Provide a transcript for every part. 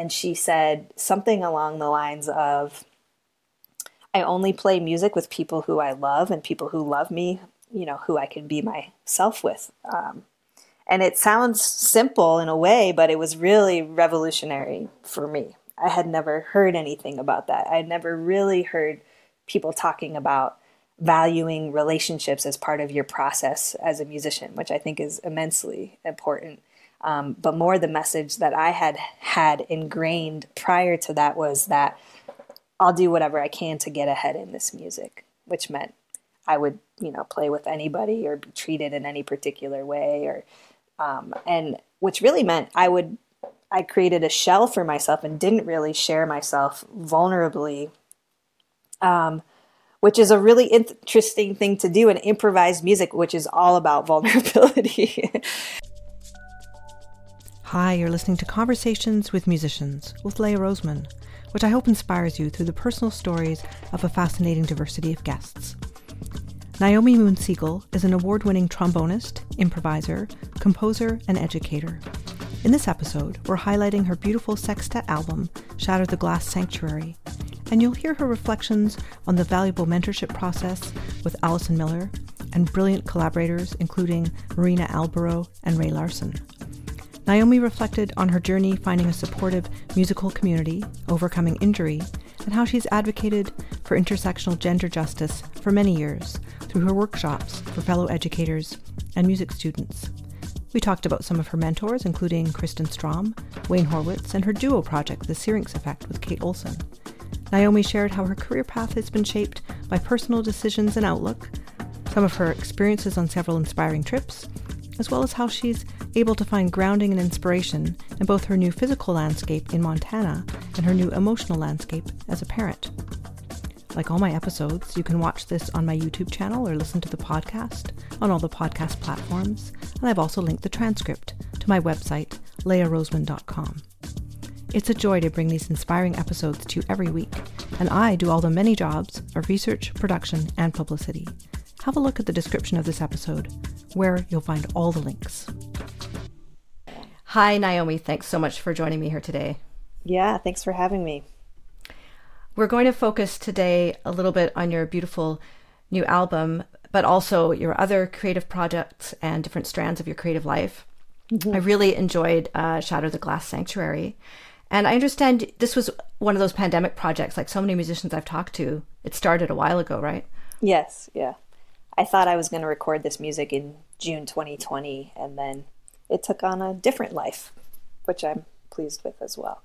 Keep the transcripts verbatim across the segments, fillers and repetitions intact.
and she said something along the lines of, I only play music with people who I love and people who love me, you know, who I can be myself with. Um, and it sounds simple in a way, but it was really revolutionary for me. I had never heard anything about that. I had never really heard people talking about valuing relationships as part of your process as a musician, which I think is immensely important. Um, but more the message that I had had ingrained prior to that was that I'll do whatever I can to get ahead in this music, which meant I would, you know, play with anybody or be treated in any particular way, or, um, and which really meant I would, I created a shell for myself and didn't really share myself vulnerably, um, which is a really interesting thing to do in improvised music, which is all about vulnerability. Hi, you're listening to Conversations with Musicians with Leah Roseman, which I hope inspires you through the personal stories of a fascinating diversity of guests. Naomi Moon-Siegel is an award-winning trombonist, improviser, composer, and educator. In this episode, we're highlighting her beautiful sextet album, Shatter the Glass Sanctuary, and you'll hear her reflections on the valuable mentorship process with Alison Miller and brilliant collaborators including Marina Alborough and Ray Larson. Naomi reflected on her journey finding a supportive musical community, overcoming injury, and how she's advocated for intersectional gender justice for many years through her workshops for fellow educators and music students. We talked about some of her mentors, including Kristen Strom, Wayne Horwitz, and her duo project, The Syrinx Effect, with Kate Olson. Naomi shared how her career path has been shaped by personal decisions and outlook, some of her experiences on several inspiring trips, as well as how she's able to find grounding and inspiration in both her new physical landscape in Montana and her new emotional landscape as a parent. Like all my episodes, you can watch this on my YouTube channel or listen to the podcast on all the podcast platforms, and I've also linked the transcript to my website, leah roseman dot com. It's a joy to bring these inspiring episodes to you every week, and I do all the many jobs of research, production, and publicity. Have a look at the description of this episode, where you'll find all the links. Hi, Naomi. Thanks so much for joining me here today. Yeah, thanks for having me. We're going to focus today a little bit on your beautiful new album, but also your other creative projects and different strands of your creative life. Mm-hmm. I really enjoyed uh, Shatter the Glass Sanctuary. And I understand this was one of those pandemic projects, like so many musicians I've talked to. It started a while ago, right? Yes, yeah. I thought I was going to record this music in June twenty twenty, and then it took on a different life, which I'm pleased with as well.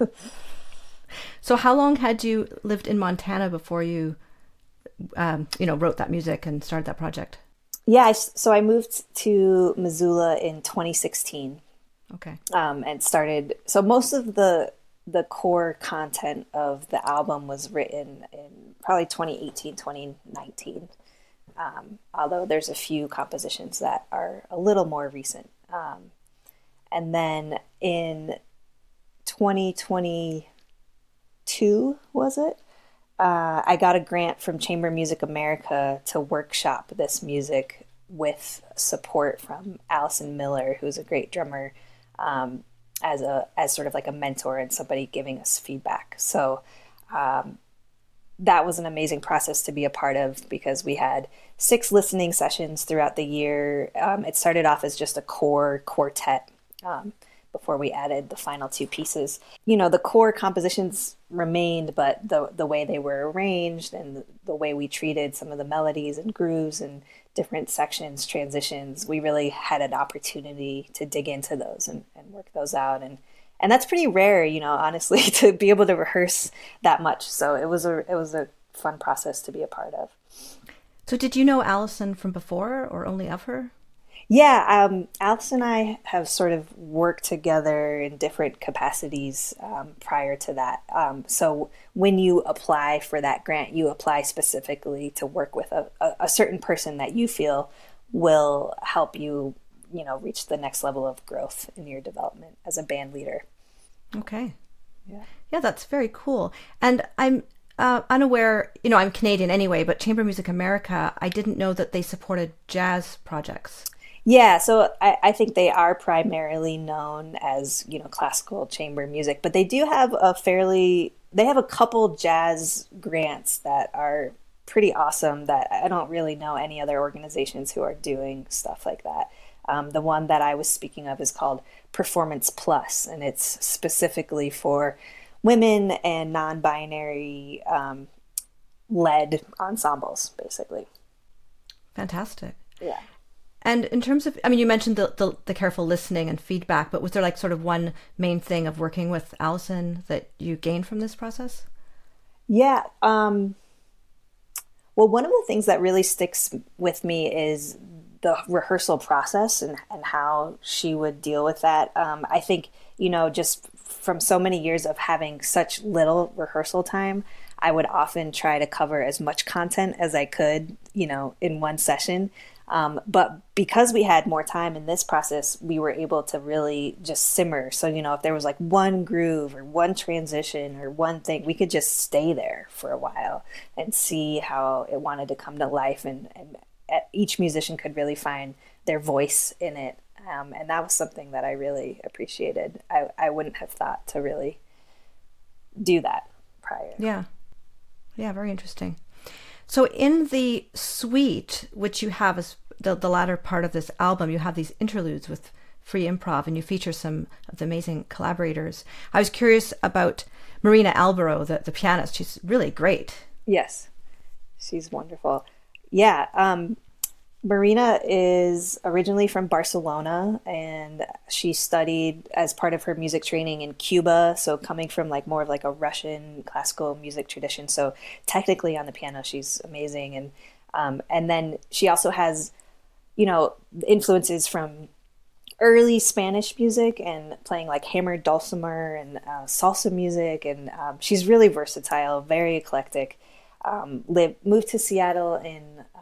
So how long had you lived in Montana before you, um, you know, wrote that music and started that project? Yeah, I, so I moved to Missoula in twenty sixteen. Okay. Um, and started, so most of the the core content of the album was written in probably twenty eighteen, twenty nineteen. Um, although there's a few compositions that are a little more recent. Um, and then in twenty twenty-two, was it? Uh, I got a grant from Chamber Music America to workshop this music with support from Alison Miller, who's a great drummer, um, as a as sort of like a mentor and somebody giving us feedback. So um, that was an amazing process to be a part of because we had six listening sessions throughout the year. Um, it started off as just a core quartet um, before we added the final two pieces. You know, the core compositions remained, but the the way they were arranged and the, the way we treated some of the melodies and grooves and different sections, transitions, we really had an opportunity to dig into those and, and work those out. And and that's pretty rare, you know, honestly, to be able to rehearse that much. So it was a it was a fun process to be a part of. So did you know Alison from before or only of her? Yeah, um, Alice and I have sort of worked together in different capacities um, prior to that. Um, so when you apply for that grant, you apply specifically to work with a, a, a certain person that you feel will help you, you know, reach the next level of growth in your development as a band leader. Okay. Yeah. Yeah, that's very cool. And I'm uh, unaware, you know, I'm Canadian anyway, but Chamber Music America, I didn't know that they supported jazz projects. Yeah, so I, I think they are primarily known as, you know, classical chamber music, but they do have a fairly, they have a couple jazz grants that are pretty awesome that I don't really know any other organizations who are doing stuff like that. Um, the one that I was speaking of is called Performance Plus, and it's specifically for women and non-binary um, led ensembles, basically. Fantastic. Yeah. And in terms of, I mean, you mentioned the, the, the careful listening and feedback, but was there like sort of one main thing of working with Allison that you gained from this process? Yeah. Um, well, one of the things that really sticks with me is the rehearsal process and, and how she would deal with that. Um, I think, you know, just from so many years of having such little rehearsal time, I would often try to cover as much content as I could, you know, in one session. Um, but because we had more time in this process, we were able to really just simmer. So, you know, if there was like one groove or one transition or one thing, we could just stay there for a while and see how it wanted to come to life. And, and each musician could really find their voice in it. Um, and that was something that I really appreciated. I, I wouldn't have thought to really do that prior. Yeah. Yeah, very interesting. So in the suite, which you have as the, the latter part of this album, you have these interludes with free improv and you feature some of the amazing collaborators. I was curious about Marina Albero, the, the pianist. She's really great. Yes, she's wonderful. Yeah, um, Marina is originally from Barcelona, and she studied as part of her music training in Cuba. So coming from like more of like a Russian classical music tradition. So technically on the piano, she's amazing. And um, and then she also has, you know, influences from early Spanish music and playing like hammered dulcimer and uh, salsa music. And um, she's really versatile, very eclectic. Um, lived, moved to Seattle in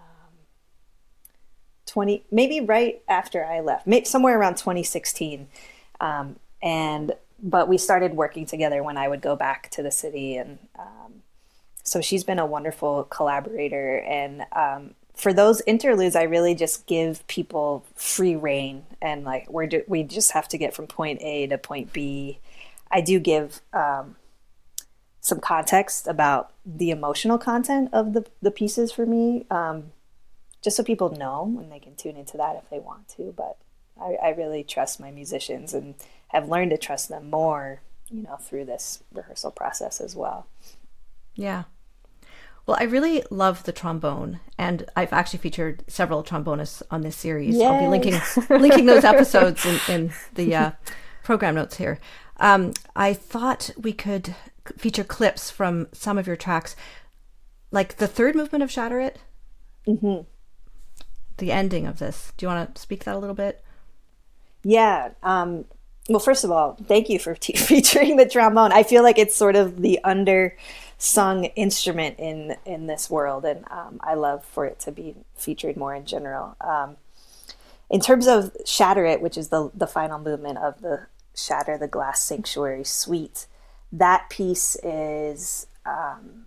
twenty maybe right after I left, maybe somewhere around twenty sixteen. Um, and but we started working together when I would go back to the city, and um, so she's been a wonderful collaborator. And um, for those interludes, I really just give people free reign, and like we're do- we just have to get from point A to point B. I do give um, some context about the emotional content of the the pieces for me. Um, just so people know, and they can tune into that if they want to. But I, I really trust my musicians and have learned to trust them more, you know, through this rehearsal process as well. Yeah. Well, I really love the trombone, and I've actually featured several trombonists on this series. Yay. I'll be linking linking those episodes in, in the uh, program notes here. Um, I thought we could feature clips from some of your tracks, like the third movement of Shatter It. Mm-hmm. The ending of this. Do you want to speak that a little bit? Yeah. Um, well, first of all, thank you for t- featuring the trombone. I feel like it's sort of the undersung instrument in in this world, and um, I love for it to be featured more in general. Um, in terms of Shatter It, which is the the final movement of the Shatter the Glass Sanctuary suite, that piece is... Um,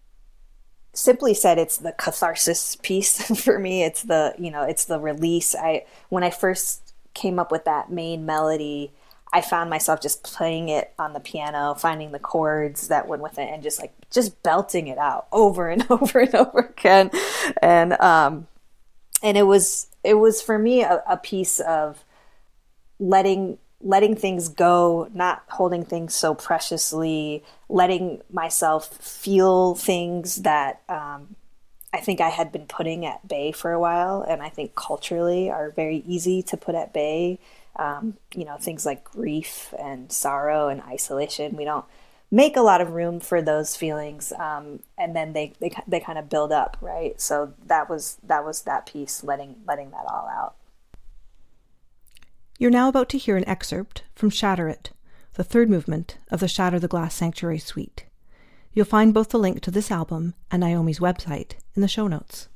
simply said, it's the catharsis piece for me. It's the, you know, it's the release. I, when I first came up with that main melody, I found myself just playing it on the piano, finding the chords that went with it, and just like, just belting it out over and over and over again. And, um, and it was, it was for me a, a piece of letting, letting things go, not holding things so preciously, letting myself feel things that um, I think I had been putting at bay for a while, and I think culturally are very easy to put at bay. Um, you know, things like grief and sorrow and isolation. We don't make a lot of room for those feelings, um, and then they, they they kind of build up, right? So that was that was that piece, letting letting that all out. You're now about to hear an excerpt from Shatter It, the third movement of the Shatter the Glass Sanctuary suite. You'll find both the link to this album and Naomi's website in the show notes.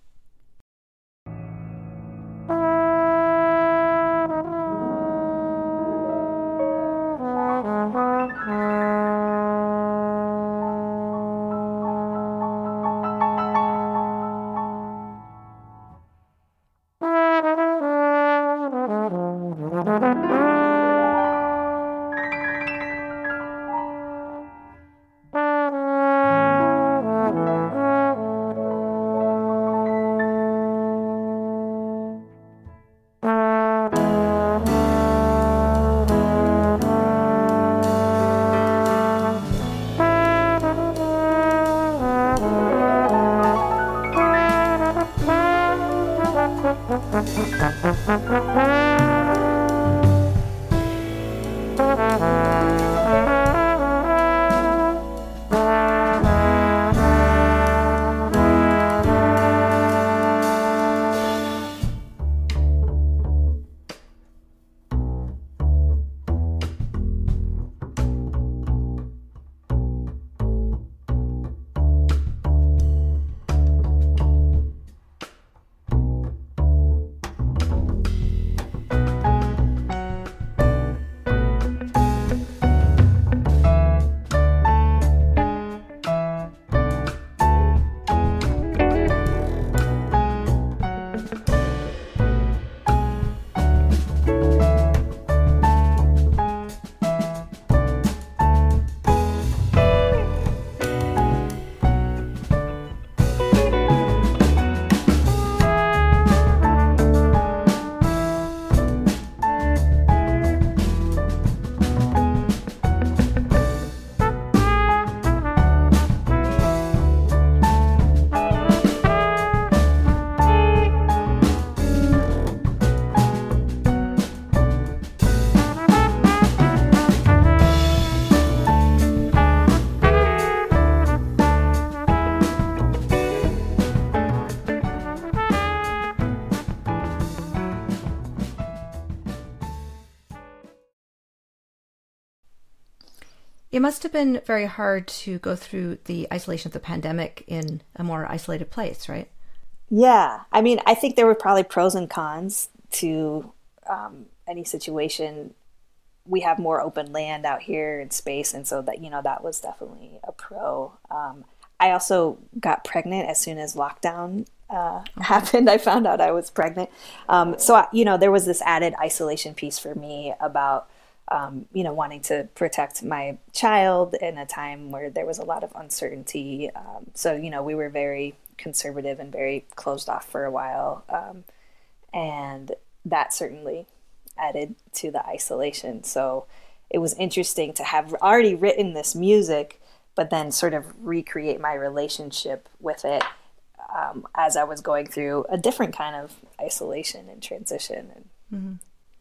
It must have been very hard to go through the isolation of the pandemic in a more isolated place, right? Yeah. I mean, I think there were probably pros and cons to um, any situation. We have more open land out here in space. And so that, you know, that was definitely a pro. Um, I also got pregnant as soon as lockdown uh, happened. I found out I was pregnant. Um, so, I, you know, there was this added isolation piece for me about Um, you know, wanting to protect my child in a time where there was a lot of uncertainty. Um, so, you know, we were very conservative and very closed off for a while. Um, and that certainly added to the isolation. So it was interesting to have already written this music, but then sort of recreate my relationship with it um, as I was going through a different kind of isolation and transition. And, mm-hmm.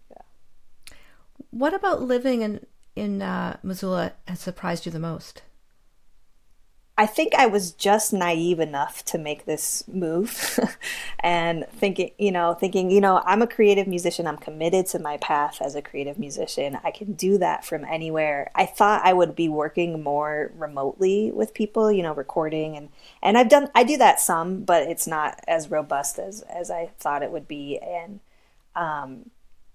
What about living in, in uh, Missoula has surprised you the most? I think I was just naive enough to make this move and thinking, you know, thinking, you know, I'm a creative musician. I'm committed to my path as a creative musician. I can do that from anywhere. I thought I would be working more remotely with people, you know, recording and, and I've done, I do that some, but it's not as robust as, as I thought it would be. And, um,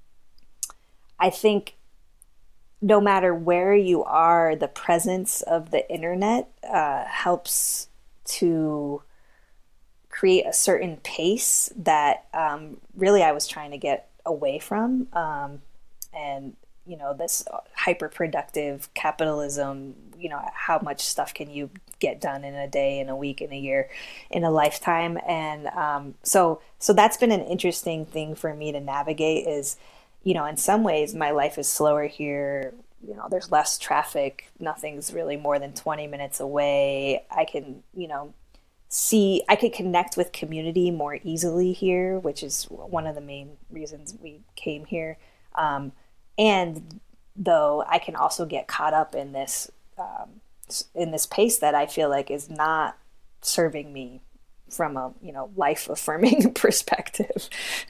I think no matter where you are, the presence of the internet uh, helps to create a certain pace that um, really I was trying to get away from. Um, and, you know, this hyper productive capitalism, you know, how much stuff can you get done in a day, in a week, in a year, in a lifetime? And um, so, so that's been an interesting thing for me to navigate is, you know, in some ways my life is slower here. You know, there's less traffic. Nothing's really more than twenty minutes away. I can, you know, see, I could connect with community more easily here, which is one of the main reasons we came here. Um, and though I can also get caught up in this, um, in this pace that I feel like is not serving me from a, you know, life affirming perspective.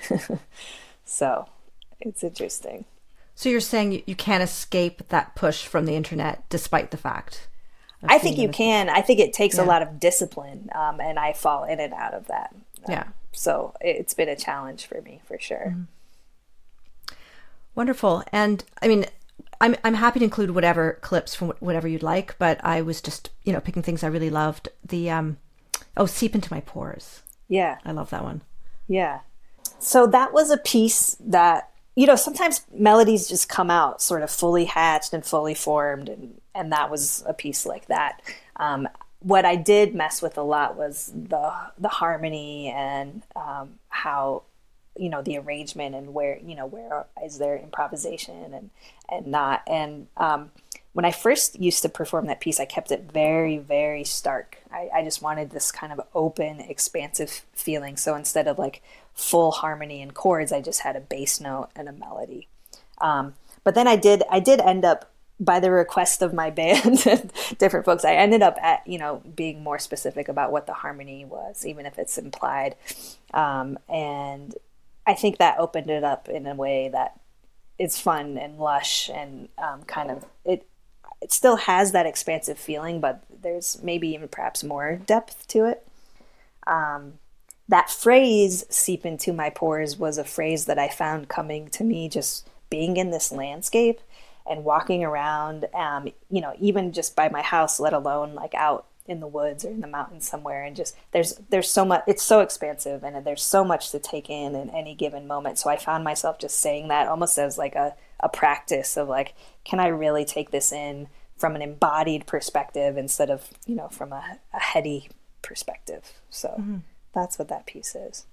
So it's interesting. So you're saying you, you can't escape that push from the internet despite the fact? I think you can. I think it takes yeah. a lot of discipline, um, and I fall in and out of that. Um, yeah. So it's been a challenge for me, for sure. Mm-hmm. Wonderful. And I mean, I'm I'm happy to include whatever clips from whatever you'd like, but I was just, you know, picking things I really loved. The, um, oh, Seep Into My Pores. Yeah. I love that one. Yeah. So that was a piece that, you know, sometimes melodies just come out sort of fully hatched and fully formed. And, and that was a piece like that. Um, what I did mess with a lot was the, the harmony and um, how, you know, the arrangement and where, you know, where is there improvisation and, and not. And um, when I first used to perform that piece, I kept it very, very stark. I, I just wanted this kind of open, expansive feeling. So instead of like full harmony and chords, I just had a bass note and a melody. Um, but then I did, I did end up, by the request of my band and different folks, I ended up at, you know, being more specific about what the harmony was, even if it's implied. Um, and I think that opened it up in a way that is fun and lush and um, kind of, it, it still has that expansive feeling, but there's maybe even perhaps more depth to it. Um, that phrase, seep into my pores, was a phrase that I found coming to me just being in this landscape and walking around, um, you know, even just by my house, let alone like out in the woods or in the mountains somewhere. And just there's there's so much, it's so expansive and there's so much to take in in any given moment. So I found myself just saying that almost as like a, a practice of like, can I really take this in from an embodied perspective instead of, you know, from a, a heady perspective. So mm-hmm. That's what that piece is.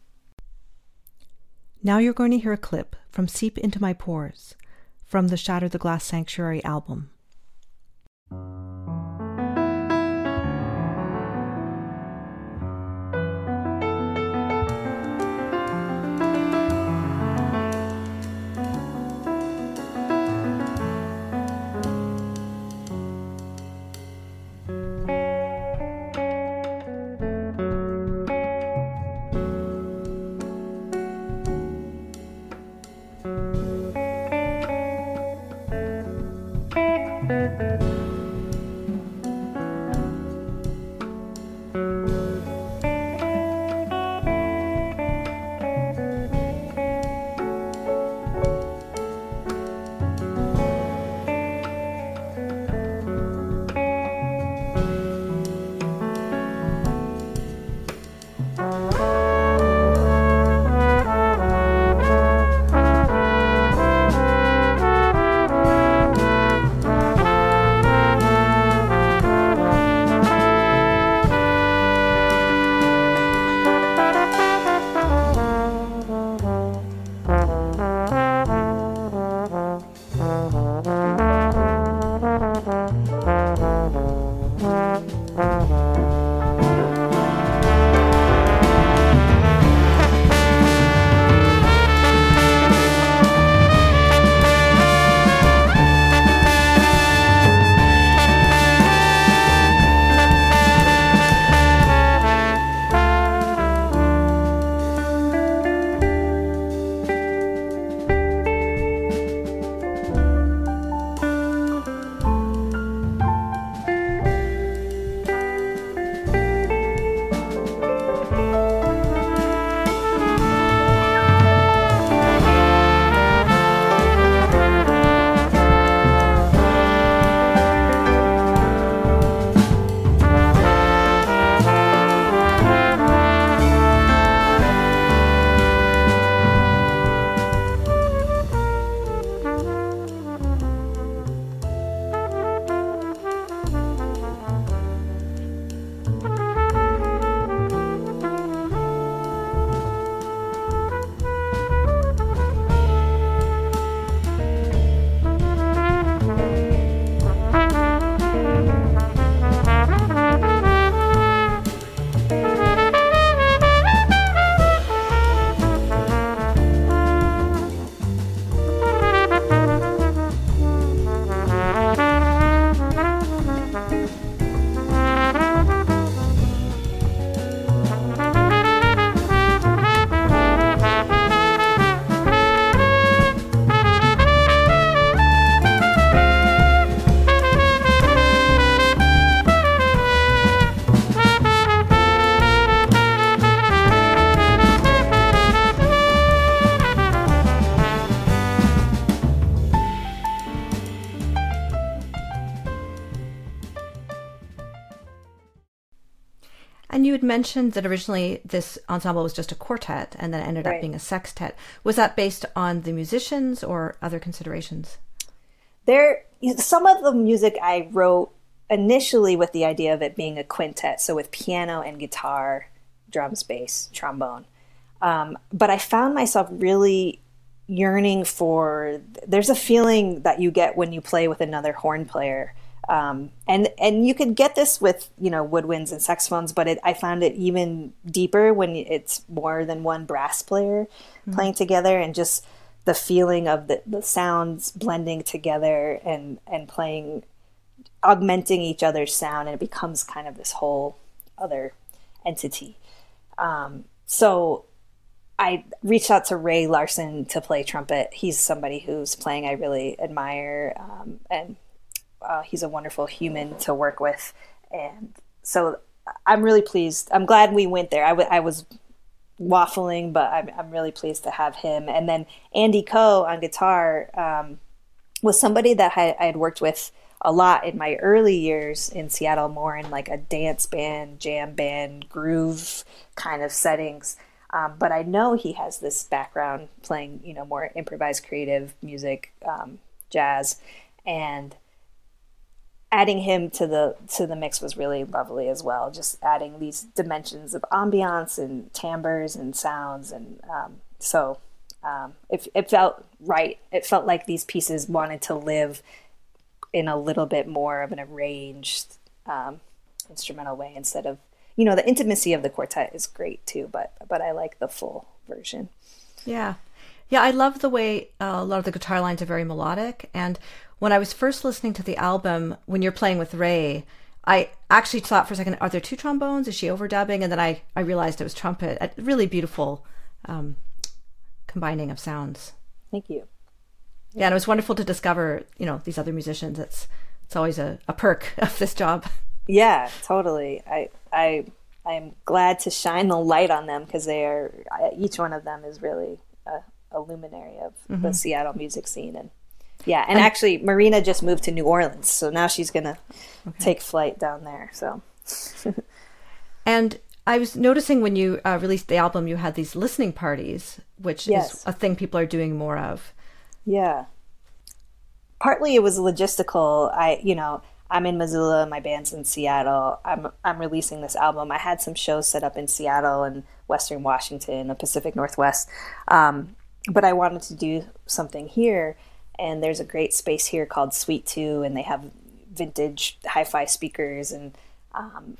Now you're going to hear a clip from Seep Into My Pores from the Shatter the Glass Sanctuary album. And you had mentioned that originally this ensemble was just a quartet and then it ended Right. up being a sextet. Was that based on the musicians or other considerations? There, some of the music I wrote initially with the idea of it being a quintet, so with piano and guitar, drums, bass, trombone. Um, but I found myself really yearning for, there's a feeling that you get when you play with another horn player. Um, and, and you could get this with, you know, woodwinds and saxophones, but it, I found it even deeper when it's more than one brass player mm-hmm. playing together, and just the feeling of the, the sounds blending together and, and playing, augmenting each other's sound, and it becomes kind of this whole other entity. Um, so I reached out to Ray Larson to play trumpet. He's somebody whose playing I really admire, um, and uh, he's a wonderful human to work with. And so I'm really pleased. I'm glad we went there. I, w- I was waffling, but I'm, I'm really pleased to have him. And then Andy Coe on guitar um, was somebody that I, I had worked with a lot in my early years in Seattle, more in like a dance band, jam band, groove kind of settings. Um, but I know he has this background playing, you know, more improvised creative music, um, jazz, and adding him to the to the mix was really lovely as well. Just adding these dimensions of ambiance and timbres and sounds, and um, so um, it, it felt right. It felt like these pieces wanted to live in a little bit more of an arranged um, instrumental way instead of, you know, the intimacy of the quartet is great too, but but I like the full version. Yeah. Yeah, I love the way uh, a lot of the guitar lines are very melodic. And when I was first listening to the album, when you're playing with Ray, I actually thought for a second, are there two trombones? Is she overdubbing? And then I, I realized it was trumpet. A really beautiful um, combining of sounds. Thank you. Yeah, and it was wonderful to discover, you know, these other musicians. It's it's always a, a perk of this job. Yeah, totally. I I I'm glad to shine the light on them, because they are, each one of them is really a, a luminary of mm-hmm. the Seattle music scene. And yeah, and, and actually Marina just moved to New Orleans, so now she's gonna okay. take flight down there. So, and I was noticing when you uh, released the album, you had these listening parties, which yes. is a thing people are doing more of. Yeah. Partly it was logistical. I, you know, I'm in Missoula, my band's in Seattle. I'm I'm releasing this album. I had some shows set up in Seattle and Western Washington, the Pacific Northwest. Um, but I wanted to do something here, and there's a great space here called Suite two, and they have vintage hi-fi speakers, and um,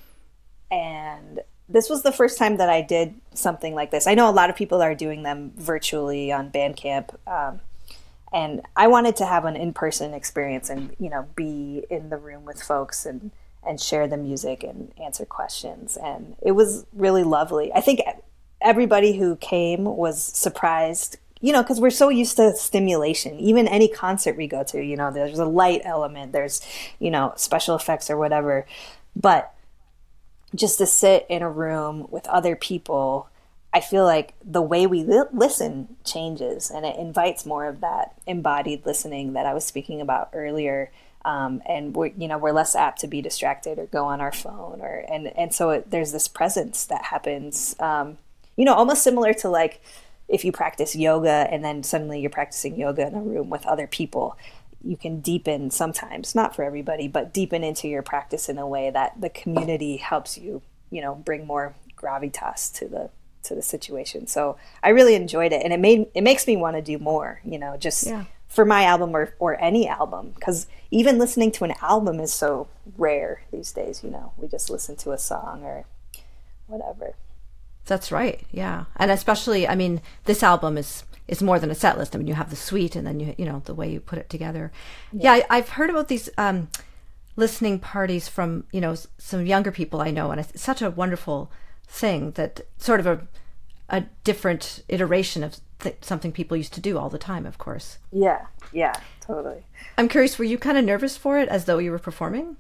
and this was the first time that I did something like this. I know a lot of people are doing them virtually on Bandcamp, um, and I wanted to have an in-person experience and, you know, be in the room with folks and, and share the music and answer questions. And it was really lovely. I think everybody who came was surprised, you know, because we're so used to stimulation. Even any concert we go to, you know, there's a light element, there's, you know, special effects or whatever. But just to sit in a room with other people, I feel like the way we li- listen changes, and it invites more of that embodied listening that I was speaking about earlier. Um, and we're, you know, we're less apt to be distracted or go on our phone, or and and so it, there's this presence that happens. Um, you know, almost similar to like if you practice yoga and then suddenly you're practicing yoga in a room with other people. You can deepen sometimes, not for everybody, but deepen into your practice in a way that the community helps you, you know, bring more gravitas to the to the situation. So I really enjoyed it, and it made it makes me want to do more, you know, just yeah. for my album or, or any album, because even listening to an album is so rare these days. You know, we just listen to a song or whatever. That's right. Yeah. And especially, I mean, this album is is more than a set list. I mean, you have the suite, and then you you know the way you put it together. Yeah, yeah I, I've heard about these um, listening parties from, you know, some younger people I know, and it's such a wonderful thing, that sort of a a different iteration of th- something people used to do all the time, of course. Yeah, yeah, totally. I'm curious, were you kind of nervous for it, as though you were performing?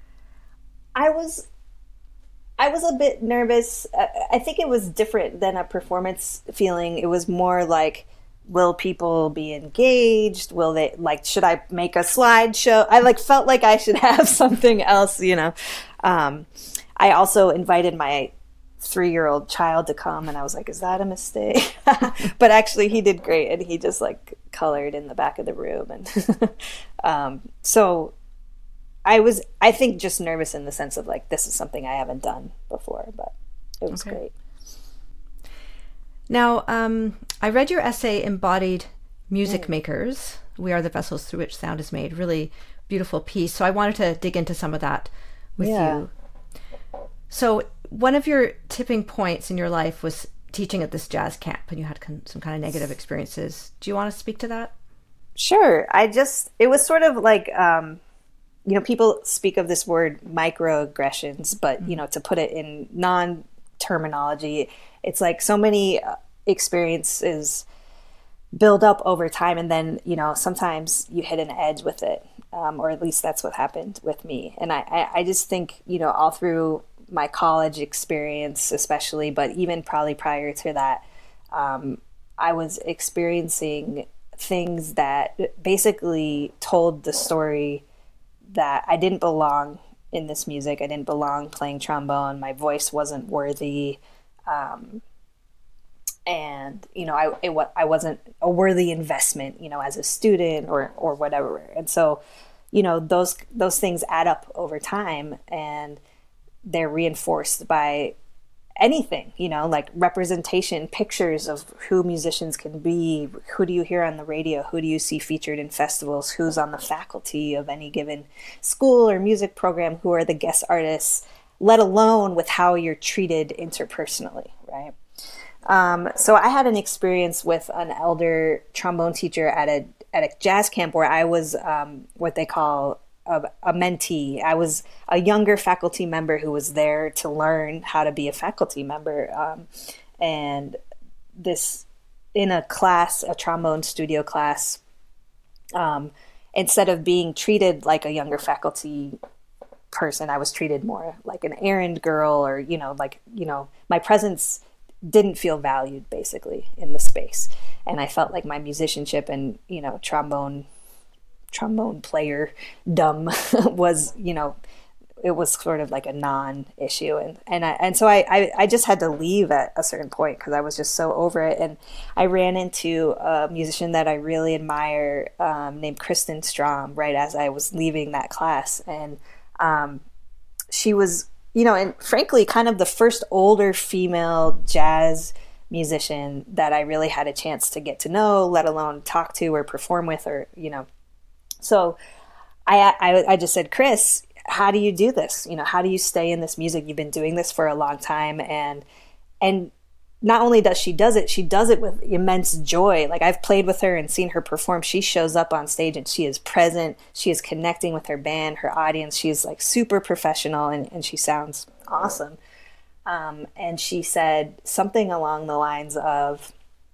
I was I was a bit nervous. I think it was different than a performance feeling. It was more like, will people be engaged? Will they, like, should I make a slideshow? I like felt like I should have something else, you know. Um, I also invited my three-year-old child to come, and I was like, is that a mistake? But actually he did great, and he just like colored in the back of the room. And um, so I was, I think, just nervous in the sense of like, this is something I haven't done before, but it was okay. Great. Now, um, I read your essay, Embodied Music mm. Makers, We Are the Vessels Through Which Sound is Made. Really beautiful piece. So I wanted to dig into some of that with yeah. you. So one of your tipping points in your life was teaching at this jazz camp, and you had con- some kind of negative experiences. Do you want to speak to that? Sure. I just, it was sort of like, um, you know, people speak of this word microaggressions, but, mm-hmm. you know, to put it in non-terminology, it's like so many experiences build up over time, and then, you know, sometimes you hit an edge with it, um, or at least that's what happened with me. And I, I, I just think, you know, all through my college experience especially, but even probably prior to that, um, I was experiencing things that basically told the story that I didn't belong in this music. I didn't belong playing trombone. My voice wasn't worthy. Um, and, you know, I, it, I wasn't a worthy investment, you know, as a student or, or whatever. And so, you know, those, those things add up over time, and they're reinforced by anything, you know, like representation, pictures of who musicians can be. Who do you hear on the radio? Who do you see featured in festivals? Who's on the faculty of any given school or music program? Who are the guest artists, let alone with how you're treated interpersonally, right? Um, so I had an experience with an elder trombone teacher at a at a jazz camp where I was um, what they call a, a mentee. I was a younger faculty member who was there to learn how to be a faculty member. Um, and this, in a class, a trombone studio class, um, instead of being treated like a younger faculty person, I was treated more like an errand girl, or, you know, like, you know, my presence didn't feel valued basically in the space. And I felt like my musicianship and, you know, trombone trombone player dumb was, you know, it was sort of like a non-issue. And, and I, and so I, I, I just had to leave at a certain point because I was just so over it. And I ran into a musician that I really admire, um, named Kristen Strom, right as I was leaving that class. And, um, she was, you know, and frankly, kind of the first older female jazz musician that I really had a chance to get to know, let alone talk to or perform with, or, you know. So I, I, I just said, Chris, how do you do this? You know, how do you stay in this music? You've been doing this for a long time. And, and not only does she does it, she does it with immense joy. Like, I've played with her and seen her perform. She shows up on stage and she is present. She is connecting with her band, her audience. She is like super professional, and, and she sounds awesome. Um, and she said something along the lines of,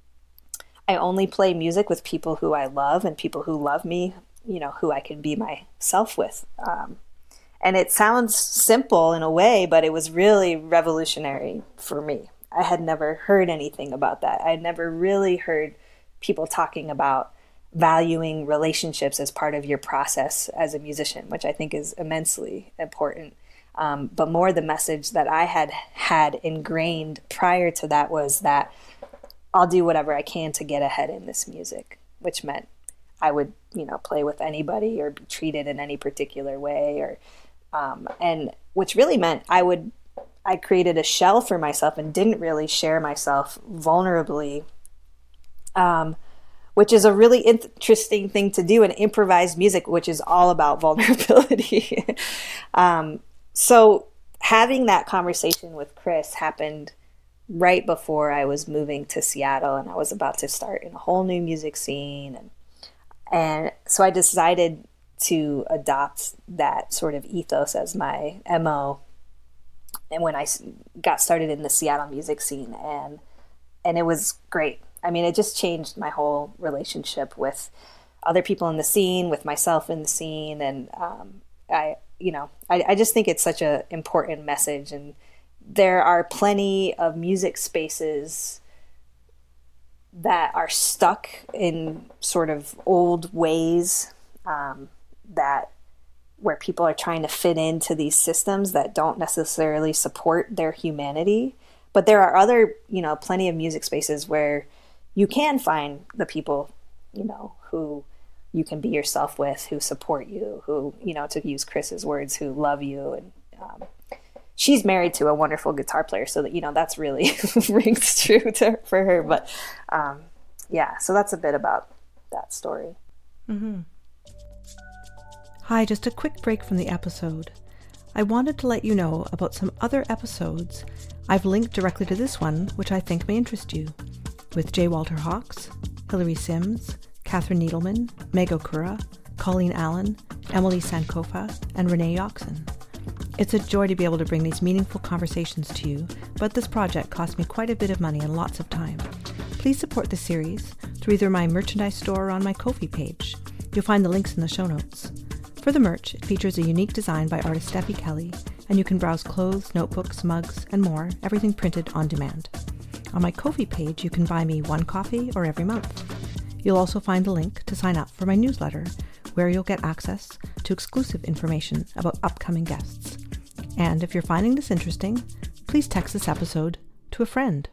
I only play music with people who I love and people who love me, you know, who I can be myself with. Um, and it sounds simple in a way, but it was really revolutionary for me. I had never heard anything about that. I had never really heard people talking about valuing relationships as part of your process as a musician, which I think is immensely important. Um, but more the message that I had had ingrained prior to that was that I'll do whatever I can to get ahead in this music, which meant I would, you know, play with anybody or be treated in any particular way, or, um, and which really meant I would, I created a shell for myself and didn't really share myself vulnerably, um, which is a really interesting thing to do in improvised music, which is all about vulnerability. um, so having that conversation with Chris happened right before I was moving to Seattle, and I was about to start in a whole new music scene. And And so I decided to adopt that sort of ethos as my M O. And when I got started in the Seattle music scene, and and it was great. I mean, it just changed my whole relationship with other people in the scene, with myself in the scene. And um, I, you know, I, I just think it's such an important message. And there are plenty of music spaces that are stuck in sort of old ways, um, that where people are trying to fit into these systems that don't necessarily support their humanity. but there are other, you know, plenty of music spaces where you can find the people, you know, who you can be yourself with, who support you, who, you know, to use Chris's words, who love you. And um, she's married to a wonderful guitar player, so that, you know, that's really rings true to for her. But um, yeah, so that's a bit about that story. Mm-hmm. Hi, just a quick break from the episode. I wanted to let you know about some other episodes. I've linked directly to this one, which I think may interest you, with J. Walter Hawks, Hilary Sims, Catherine Needleman, Meg Okura, Colleen Allen, Emily Sankofa, and Renee Yoxon. It's a joy to be able to bring these meaningful conversations to you, but this project cost me quite a bit of money and lots of time. Please support the series through either my merchandise store or on my Ko-fi page. You'll find the links in the show notes. For the merch, it features a unique design by artist Steffi Kelly, and you can browse clothes, notebooks, mugs, and more, everything printed on demand. On my Ko-fi page, you can buy me one coffee or every month. You'll also find the link to sign up for my newsletter, where you'll get access to exclusive information about upcoming guests. And if you're finding this interesting, please text this episode to a friend.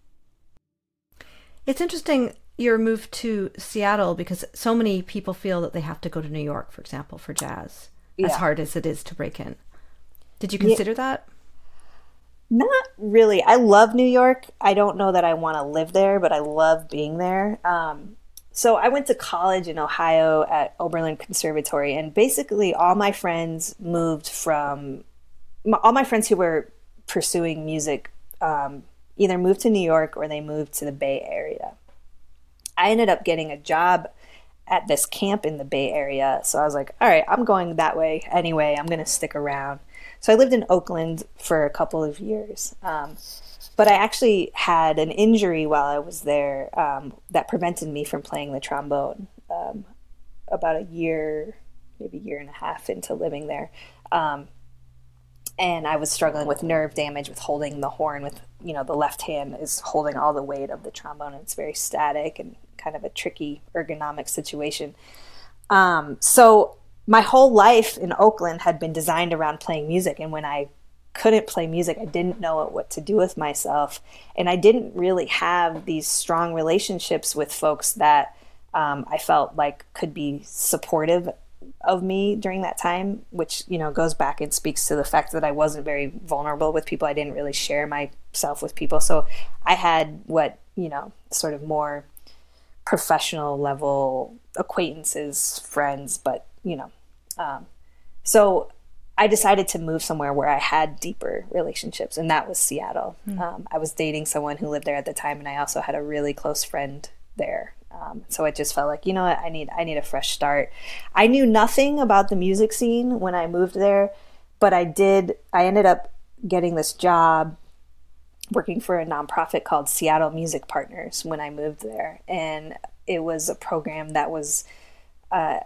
It's interesting your move to Seattle because so many people feel that they have to go to New York, for example, for jazz, yeah. as hard as it is to break in. Did you consider yeah. that? Not really. I love New York. I don't know that I want to live there, but I love being there. Um, so I went to college in Ohio at Oberlin Conservatory, and basically all my friends moved from, all my friends who were pursuing music um, either moved to New York or they moved to the Bay Area. I ended up getting a job at this camp in the Bay Area. So I was like, all right, I'm going that way anyway. I'm going to stick around. So I lived in Oakland for a couple of years. Um, but I actually had an injury while I was there um, that prevented me from playing the trombone um, about a year, maybe a year and a half into living there. Um, and I was struggling with nerve damage with holding the horn with, you know, the left hand is holding all the weight of the trombone. And it's very static and kind of a tricky ergonomic situation. Um, so my whole life in Oakland had been designed around playing music. And when I couldn't play music, I didn't know what to do with myself. And I didn't really have these strong relationships with folks that um, I felt like could be supportive of me during that time, which, you know, goes back and speaks to the fact that I wasn't very vulnerable with people. I didn't really share myself with people. So I had what, you know, sort of more professional level acquaintances, friends, but, you know, um, so I decided to move somewhere where I had deeper relationships, and that was Seattle. Mm. Um, I was dating someone who lived there at the time, and I also had a really close friend there. Um, so it just felt like, you know what, I need I need a fresh start. I knew nothing about the music scene when I moved there, but I did. I ended up getting this job working for a nonprofit called Seattle Music Partners when I moved there, and it was a program that was uh,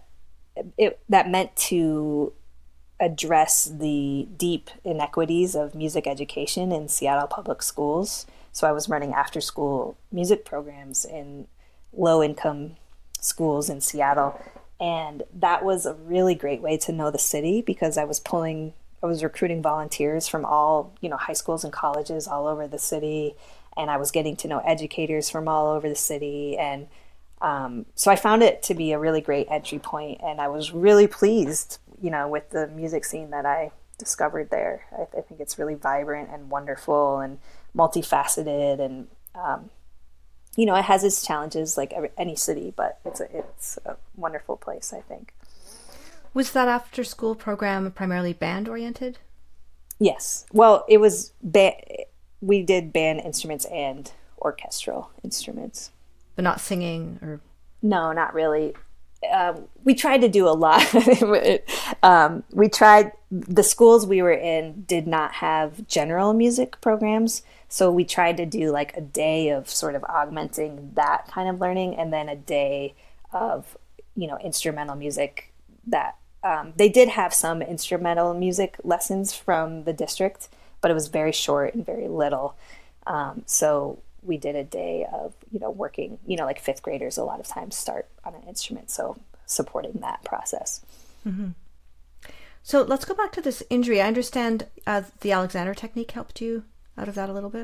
it that meant to address the deep inequities of music education in Seattle public schools. So I was running after school music programs in low income schools in Seattle. And that was a really great way to know the city because I was pulling, I was recruiting volunteers from all, you know, high schools and colleges all over the city. And I was getting to know educators from all over the city. And um, so I found it to be a really great entry point. And I was really pleased, you know, with the music scene that I discovered there. I, I think it's really vibrant and wonderful and multifaceted, and um, you know, it has its challenges like every, any city, but it's a, it's a wonderful place, I think. Was that after school program primarily band oriented? Yes. Well, it was ba- we did band instruments and orchestral instruments, but not singing or no, not really. Um, we tried to do a lot. um, we tried, the schools we were in did not have general music programs. So we tried to do like a day of sort of augmenting that kind of learning, and then a day of, you know, instrumental music that um, they did have some instrumental music lessons from the district, but it was very short and very little. Um, so we did a day of, you know, working, you know, like fifth graders a lot of times start on an instrument. So supporting that process. Mm-hmm. So let's go back to this injury. I understand uh, the Alexander technique helped you out of that a little bit.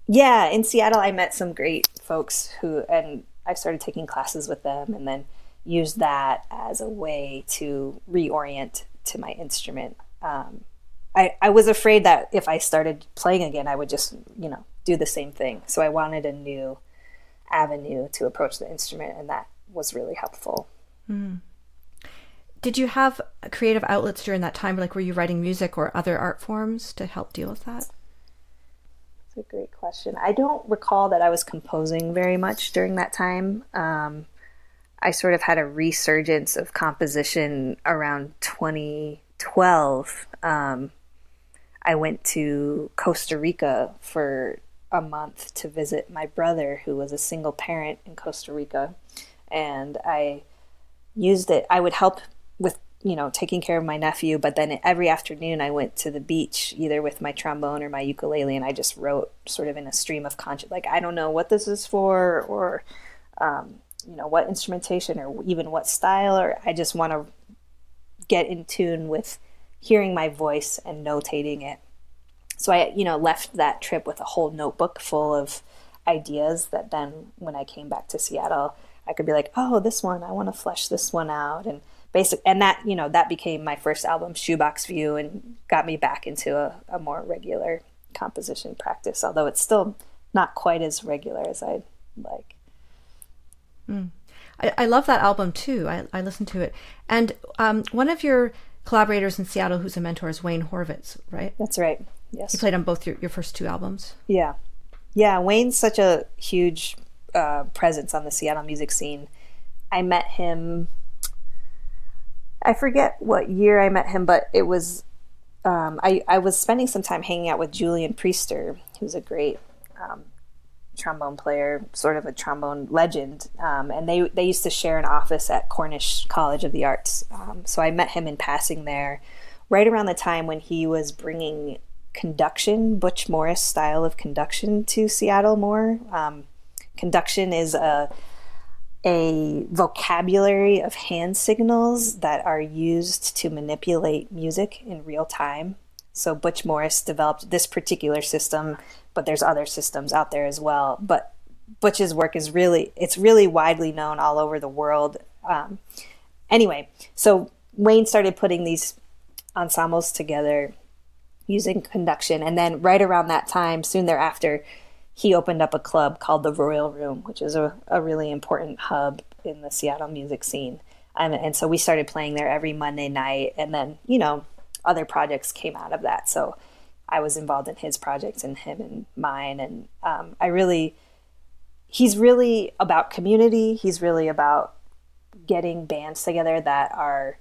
Yeah, in Seattle, I met some great folks who, and I started taking classes with them, and then used that as a way to reorient to my instrument. Um, I, I was afraid that if I started playing again, I would just, you know, do the same thing. So I wanted a new avenue to approach the instrument, and that was really helpful. Mm. Did you have creative outlets during that time? Like, were you writing music or other art forms to help deal with that? That's a great question. I don't recall that I was composing very much during that time. Um, I sort of had a resurgence of composition around twenty twelve. Um, I went to Costa Rica for a month to visit my brother, who was a single parent in Costa Rica. And I used it. I would help with, you know, taking care of my nephew, but then every afternoon I went to the beach, either with my trombone or my ukulele, and I just wrote sort of in a stream of conscious, like, I don't know what this is for, or, um, you know, what instrumentation, or even what style, or I just want to get in tune with hearing my voice and notating it. So I, you know, left that trip with a whole notebook full of ideas that then when I came back to Seattle, I could be like, oh, this one, I want to flesh this one out. And basic, and that, you know, that became my first album, Shoebox View, and got me back into a, a more regular composition practice, although it's still not quite as regular as I'd like. Mm. I, I love that album too. I, I listened to it. And um, one of your collaborators in Seattle who's a mentor is Wayne Horvitz, right? That's right. Yes. You played on both your, your first two albums. Yeah. Yeah. Wayne's such a huge uh, presence on the Seattle music scene. I met him, I forget what year I met him, but it was, um, I, I was spending some time hanging out with Julian Priester, who's a great um, trombone player, sort of a trombone legend. Um, and they, they used to share an office at Cornish College of the Arts. Um, so I met him in passing there right around the time when he was bringing conduction, Butch Morris style of conduction, to Seattle more. Um, conduction is a a vocabulary of hand signals that are used to manipulate music in real time. So Butch Morris developed this particular system, but there's other systems out there as well. But Butch's work is really, it's really widely known all over the world. Um, anyway, so Wayne started putting these ensembles together using conduction. And then right around that time, soon thereafter, he opened up a club called the Royal Room, which is a, a really important hub in the Seattle music scene. Um, and so we started playing there every Monday night. And then, you know, other projects came out of that. So I was involved in his projects and him and mine. And um, I really, he's really about community. He's really about getting bands together that are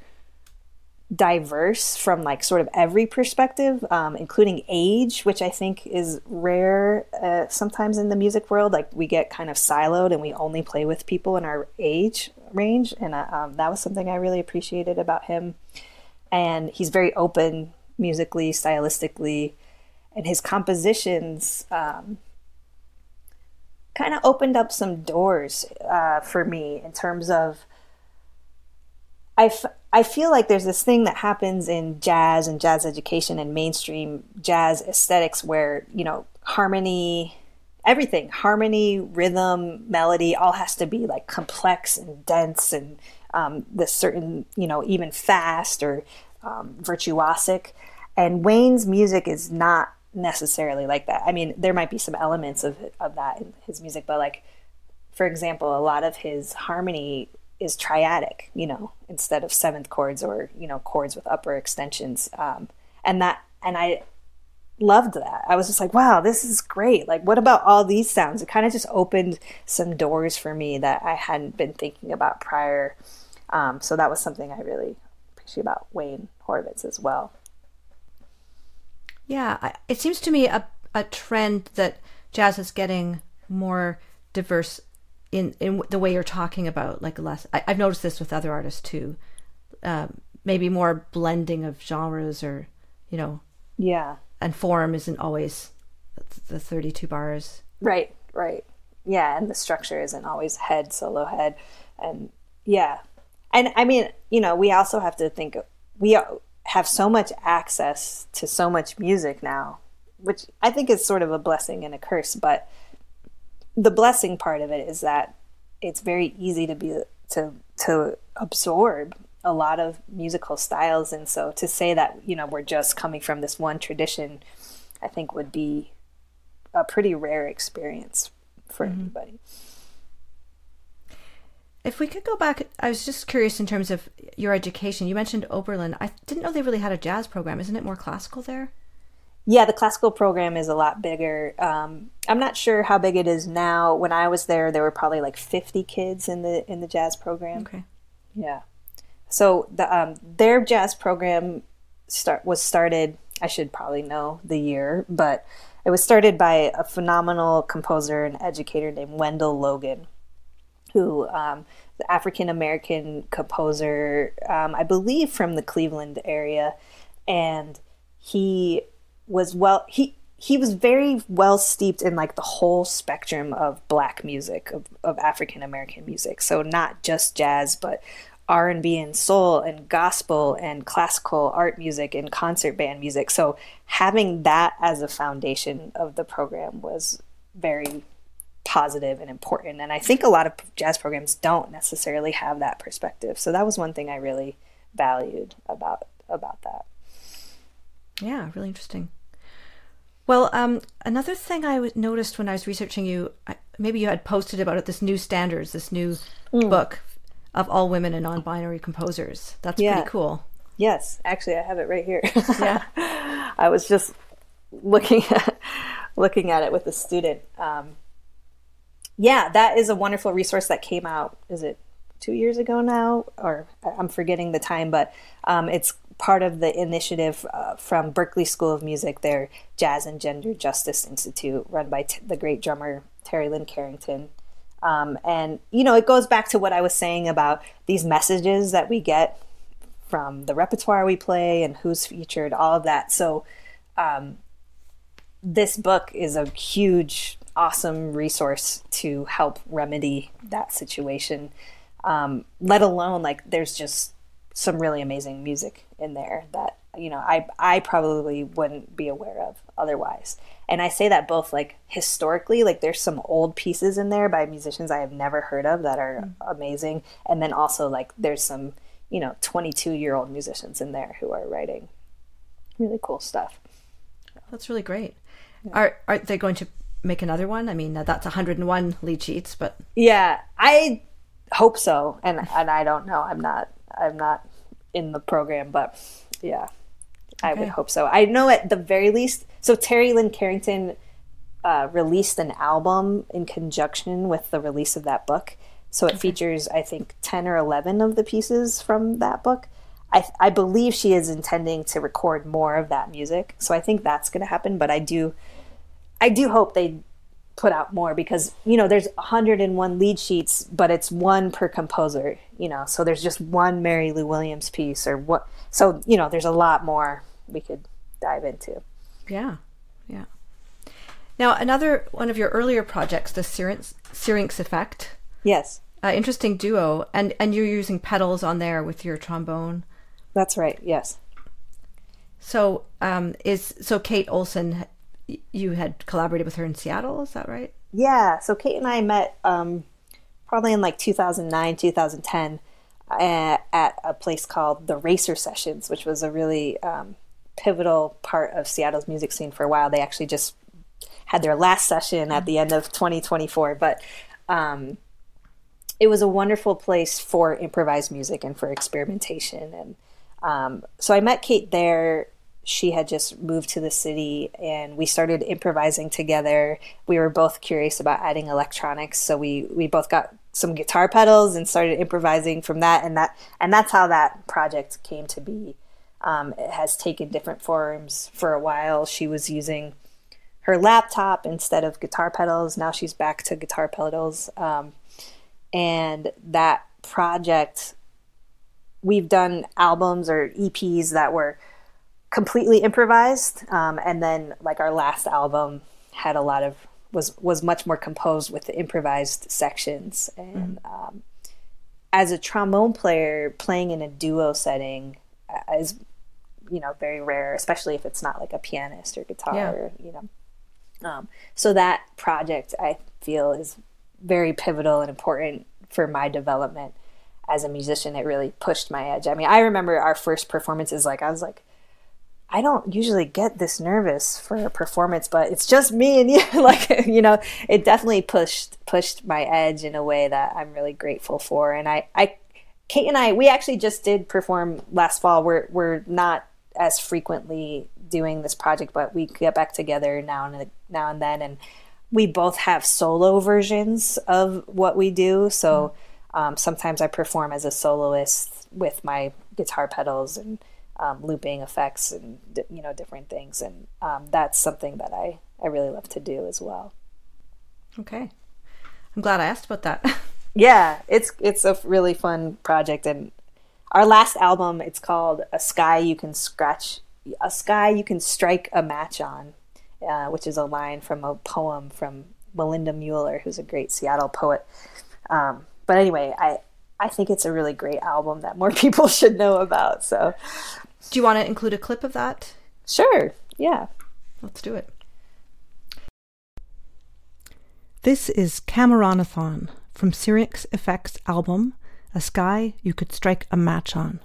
diverse from like sort of every perspective, um, including age, which I think is rare uh, sometimes in the music world. Like we get kind of siloed and we only play with people in our age range. And uh, um, that was something I really appreciated about him. And he's very open musically, stylistically, and his compositions um, kind of opened up some doors uh, for me in terms of I, f- I feel like there's this thing that happens in jazz and jazz education and mainstream jazz aesthetics where, you know, harmony, everything, harmony, rhythm, melody, all has to be like complex and dense and um, this certain, you know, even fast or um, virtuosic. And Wayne's music is not necessarily like that. I mean, there might be some elements of of that in his music, but like, for example, a lot of his harmony is triadic, you know, instead of seventh chords or, you know, chords with upper extensions. Um, and that, and I loved that. I was just like, wow, this is great. Like, what about all these sounds? It kind of just opened some doors for me that I hadn't been thinking about prior. Um, so that was something I really appreciate about Wayne Horvitz as well. Yeah, I, it seems to me a, a trend that jazz is getting more diverse in, in the way you're talking about, like less, I, I've noticed this with other artists too, um, maybe more blending of genres or, you know, yeah, and form isn't always the thirty-two bars. Right, right. Yeah, and the structure isn't always head, solo head. And yeah. And I mean, you know, we also have to think, we have so much access to so much music now which I think is sort of a blessing and a curse. But the blessing part of it is that it's very easy to be to to absorb a lot of musical styles, and so to say that, you know, we're just coming from this one tradition, I think would be a pretty rare experience for mm-hmm. anybody. If we could go back, I was just curious in terms of your education. You mentioned Oberlin. I didn't know they really had a jazz program. Isn't it more classical there? Yeah, the classical program is a lot bigger. Um, I'm not sure how big it is now. When I was there, there were probably like fifty kids in the in the jazz program. Okay. Yeah. So the um, their jazz program start was started. I should probably know the year, but it was started by a phenomenal composer and educator named Wendell Logan, who um, the African American composer, um, I believe from the Cleveland area, and he was well he he was very well steeped in like the whole spectrum of Black music, of, of African American music. So not just jazz, but R and B and soul and gospel and classical art music and concert band music. So having that as a foundation of the program was very positive and important. And I think a lot of jazz programs don't necessarily have that perspective. So that was one thing I really valued about about that. Yeah, really interesting. Well, um, another thing I w- noticed when I was researching you, I, maybe you had posted about it, this new standards, this new mm. book of all women and non-binary composers. That's yeah. pretty cool. Yes, actually, I have it right here. Yeah, I was just looking at looking at it with a student. Um, yeah, that is a wonderful resource that came out. Is it two years ago now, or I'm forgetting the time? But um, it's part of the initiative uh, from Berklee School of Music, their Jazz and Gender Justice Institute, run by t- the great drummer Terry Lynn Carrington. Um, and, you know, it goes back to what I was saying about these messages that we get from the repertoire we play and who's featured, all of that. So um, this book is a huge, awesome resource to help remedy that situation, um, let alone, like, there's just some really amazing music in there that, you know, I I probably wouldn't be aware of otherwise. And I say that both like historically, like there's some old pieces in there by musicians I have never heard of that are mm. amazing. And then also like there's some, you know, twenty-two year old musicians in there who are writing really cool stuff. That's really great. Yeah. Are are they going to make another one? I mean, that's one hundred one lead sheets, but yeah, I hope so. And and I don't know. I'm not I'm not in the program, but yeah, I okay. would hope so. I know at the very least, so Terry Lynn Carrington uh, released an album in conjunction with the release of that book. So it okay. features, I think, ten or eleven of the pieces from that book. I, I believe she is intending to record more of that music. So I think that's going to happen. But I do, I do hope they put out more because, you know, there's one hundred one lead sheets, but it's one per composer, you know, so there's just one Mary Lou Williams piece or what. So, you know, there's a lot more we could dive into. Yeah. Yeah. Now, another one of your earlier projects, the Syrinx, Syrinx Effect. Yes. Uh, interesting duo. And, and you're using pedals on there with your trombone. That's right. Yes. So, um, is, so Kate Olson, you had collaborated with her in Seattle, is that right? Yeah, so Kate and I met um, probably in like two thousand nine, two thousand ten at, at a place called the Racer Sessions, which was a really um, pivotal part of Seattle's music scene for a while. They actually just had their last session at the end of twenty twenty-four, but um, it was a wonderful place for improvised music and for experimentation. And um, so I met Kate there. She had just moved to the city and we started improvising together. We were both curious about adding electronics. So we, we both got some guitar pedals and started improvising from that. And that, and that's how that project came to be. Um, it has taken different forms. For a while, she was using her laptop instead of guitar pedals. Now she's back to guitar pedals. Um, and that project, we've done albums or E Ps that were completely improvised, um, and then like our last album had a lot of was was much more composed with the improvised sections. And mm-hmm. um, as a trombone player, playing in a duo setting is you know, very rare, especially if it's not like a pianist or guitar, Yeah. or, you know. Um, so that project, I feel, is very pivotal and important for my development as a musician. It really pushed my edge. I mean, I remember our first performances, like, I was like, I don't usually get this nervous for a performance, but it's just me and you. Like, you know, it definitely pushed pushed my edge in a way that I'm really grateful for. And I, I, Kate and I, we actually just did perform last fall. We're we're not as frequently doing this project, but we get back together now and now and then, and we both have solo versions of what we do. So um, sometimes I perform as a soloist with my guitar pedals and Um, looping effects and, you know, different things. And um, that's something that I, I really love to do as well. Okay. I'm glad I asked about that. Yeah, it's it's a really fun project. And our last album, it's called A Sky You Can Scratch, A Sky You Can Strike a Match On, uh, which is a line from a poem from Melinda Mueller, who's a great Seattle poet. Um, but anyway, I, I think it's a really great album that more people should know about. So... Do you want to include a clip of that? Sure, yeah. Let's do it. This is Cameranathon from Syrinx Effects' album, A Sky You Could Strike a Match On.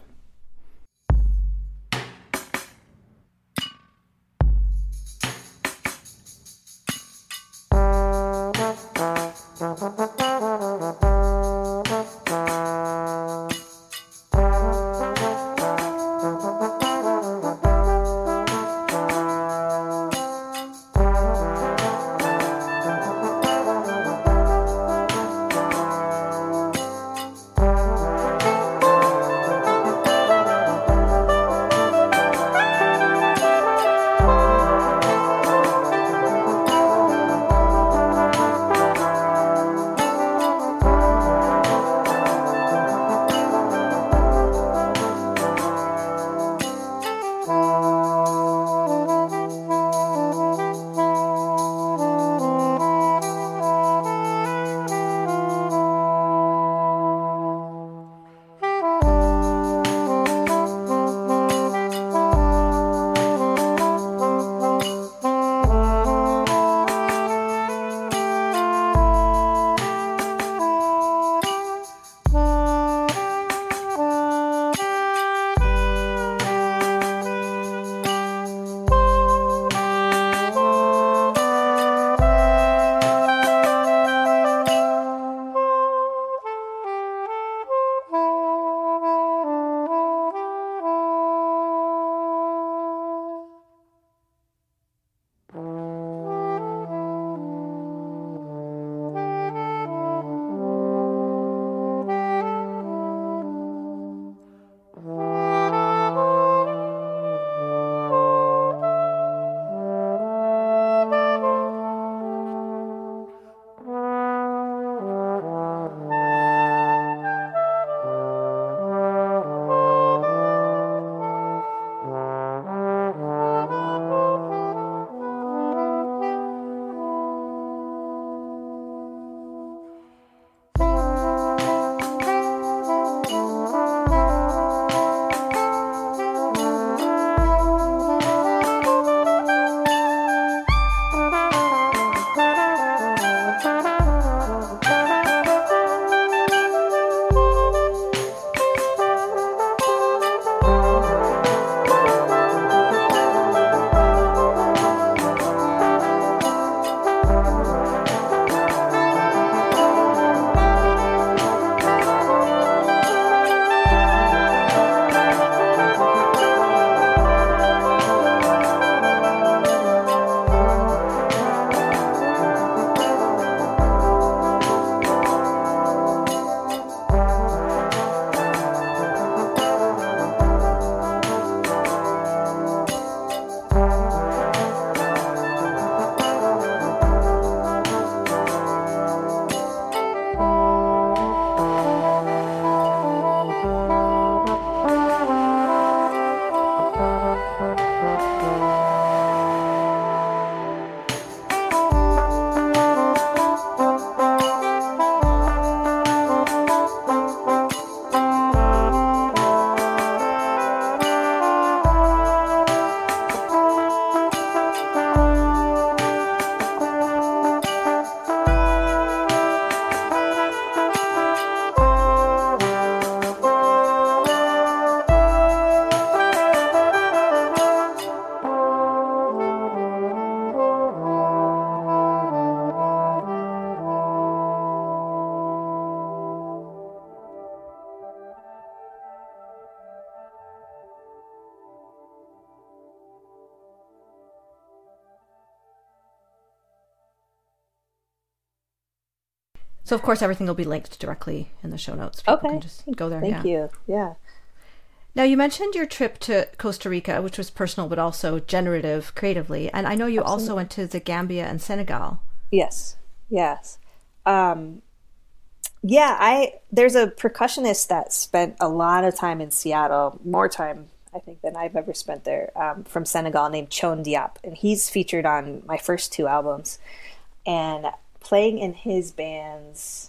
So, of course, everything will be linked directly in the show notes. People okay. can just go there. Thank yeah. you. Yeah. Now, you mentioned your trip to Costa Rica, which was personal, but also generative creatively. And I know you Absolutely. also went to the Gambia and Senegal. Yes. Yes. Um, yeah, I there's a percussionist that spent a lot of time in Seattle, more time, I think, than I've ever spent there, um, from Senegal, named Chon Diop. And he's featured on my first two albums. And playing in his bands,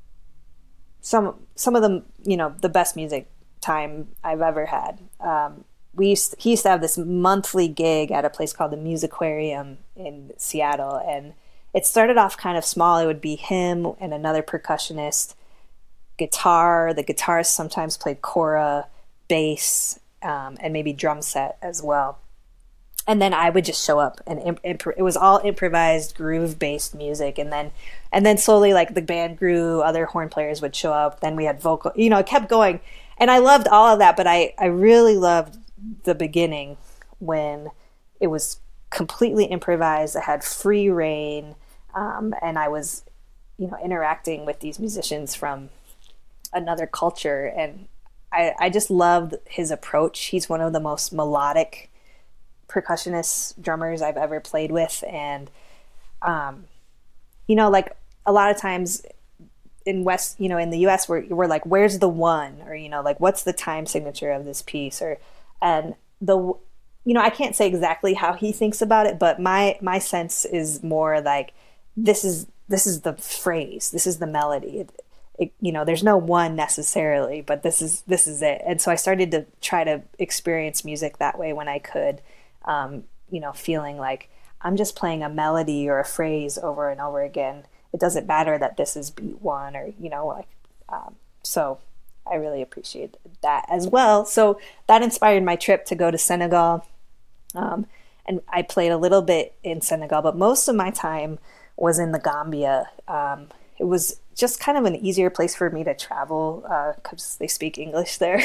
some some of them, you know, the best music time I've ever had. Um, we used to, he used to have this monthly gig at a place called the Musiquarium in Seattle, and it started off kind of small. It would be him and another percussionist, guitar. The guitarist sometimes played kora, bass, um, and maybe drum set as well. And then I would just show up, and imp- imp- it was all improvised, groove-based music. And then, and then slowly, like the band grew. Other horn players would show up. Then we had vocal. You know, it kept going, and I loved all of that. But I, I really loved the beginning when it was completely improvised. I had free reign, um, and I was, you know, interacting with these musicians from another culture, and I, I just loved his approach. He's one of the most melodic percussionists, drummers I've ever played with. And, um, you know, like a lot of times in West, you know, in the U S, we're, we're like, where's the one? Or, you know, like, what's the time signature of this piece? Or, and the, you know, I can't say exactly how he thinks about it, but my, my sense is more like, this is, this is the phrase, this is the melody. It, it, you know, there's no one necessarily, but this is, this is it. And so I started to try to experience music that way when I could. Um, you know, feeling like I'm just playing a melody or a phrase over and over again. It doesn't matter that this is beat one, or, you know, like, um, so I really appreciate that as well. So that inspired my trip to go to Senegal. Um, and I played a little bit in Senegal, but most of my time was in the Gambia. Um, it was just kind of an easier place for me to travel, because uh, they speak English there.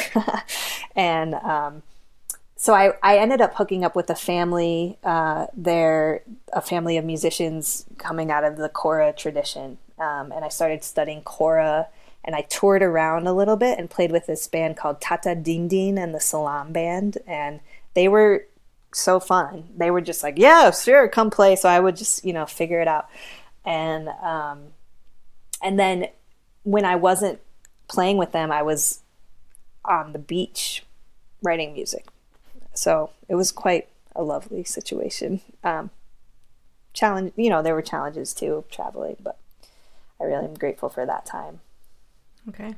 and, um, So I, I ended up hooking up with a family uh, there, a family of musicians coming out of the kora tradition. Um, and I started studying kora, and I toured around a little bit and played with this band called Tata Dindin and the Salam Band. And they were so fun. They were just like, yeah, sure, come play. So I would just, you know, figure it out. And, um, and then when I wasn't playing with them, I was on the beach writing music. So it was quite a lovely situation. Um, challenge, you know, there were challenges too, traveling, but I really am grateful for that time. Okay.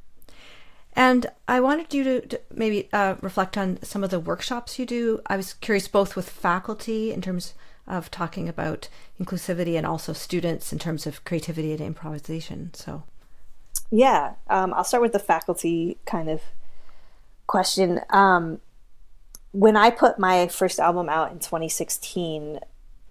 And I wanted you to, to maybe uh, reflect on some of the workshops you do. I was curious both with faculty in terms of talking about inclusivity, and also students in terms of creativity and improvisation. So, yeah, um, I'll start with the faculty kind of question. Um, When I put my first album out in twenty sixteen,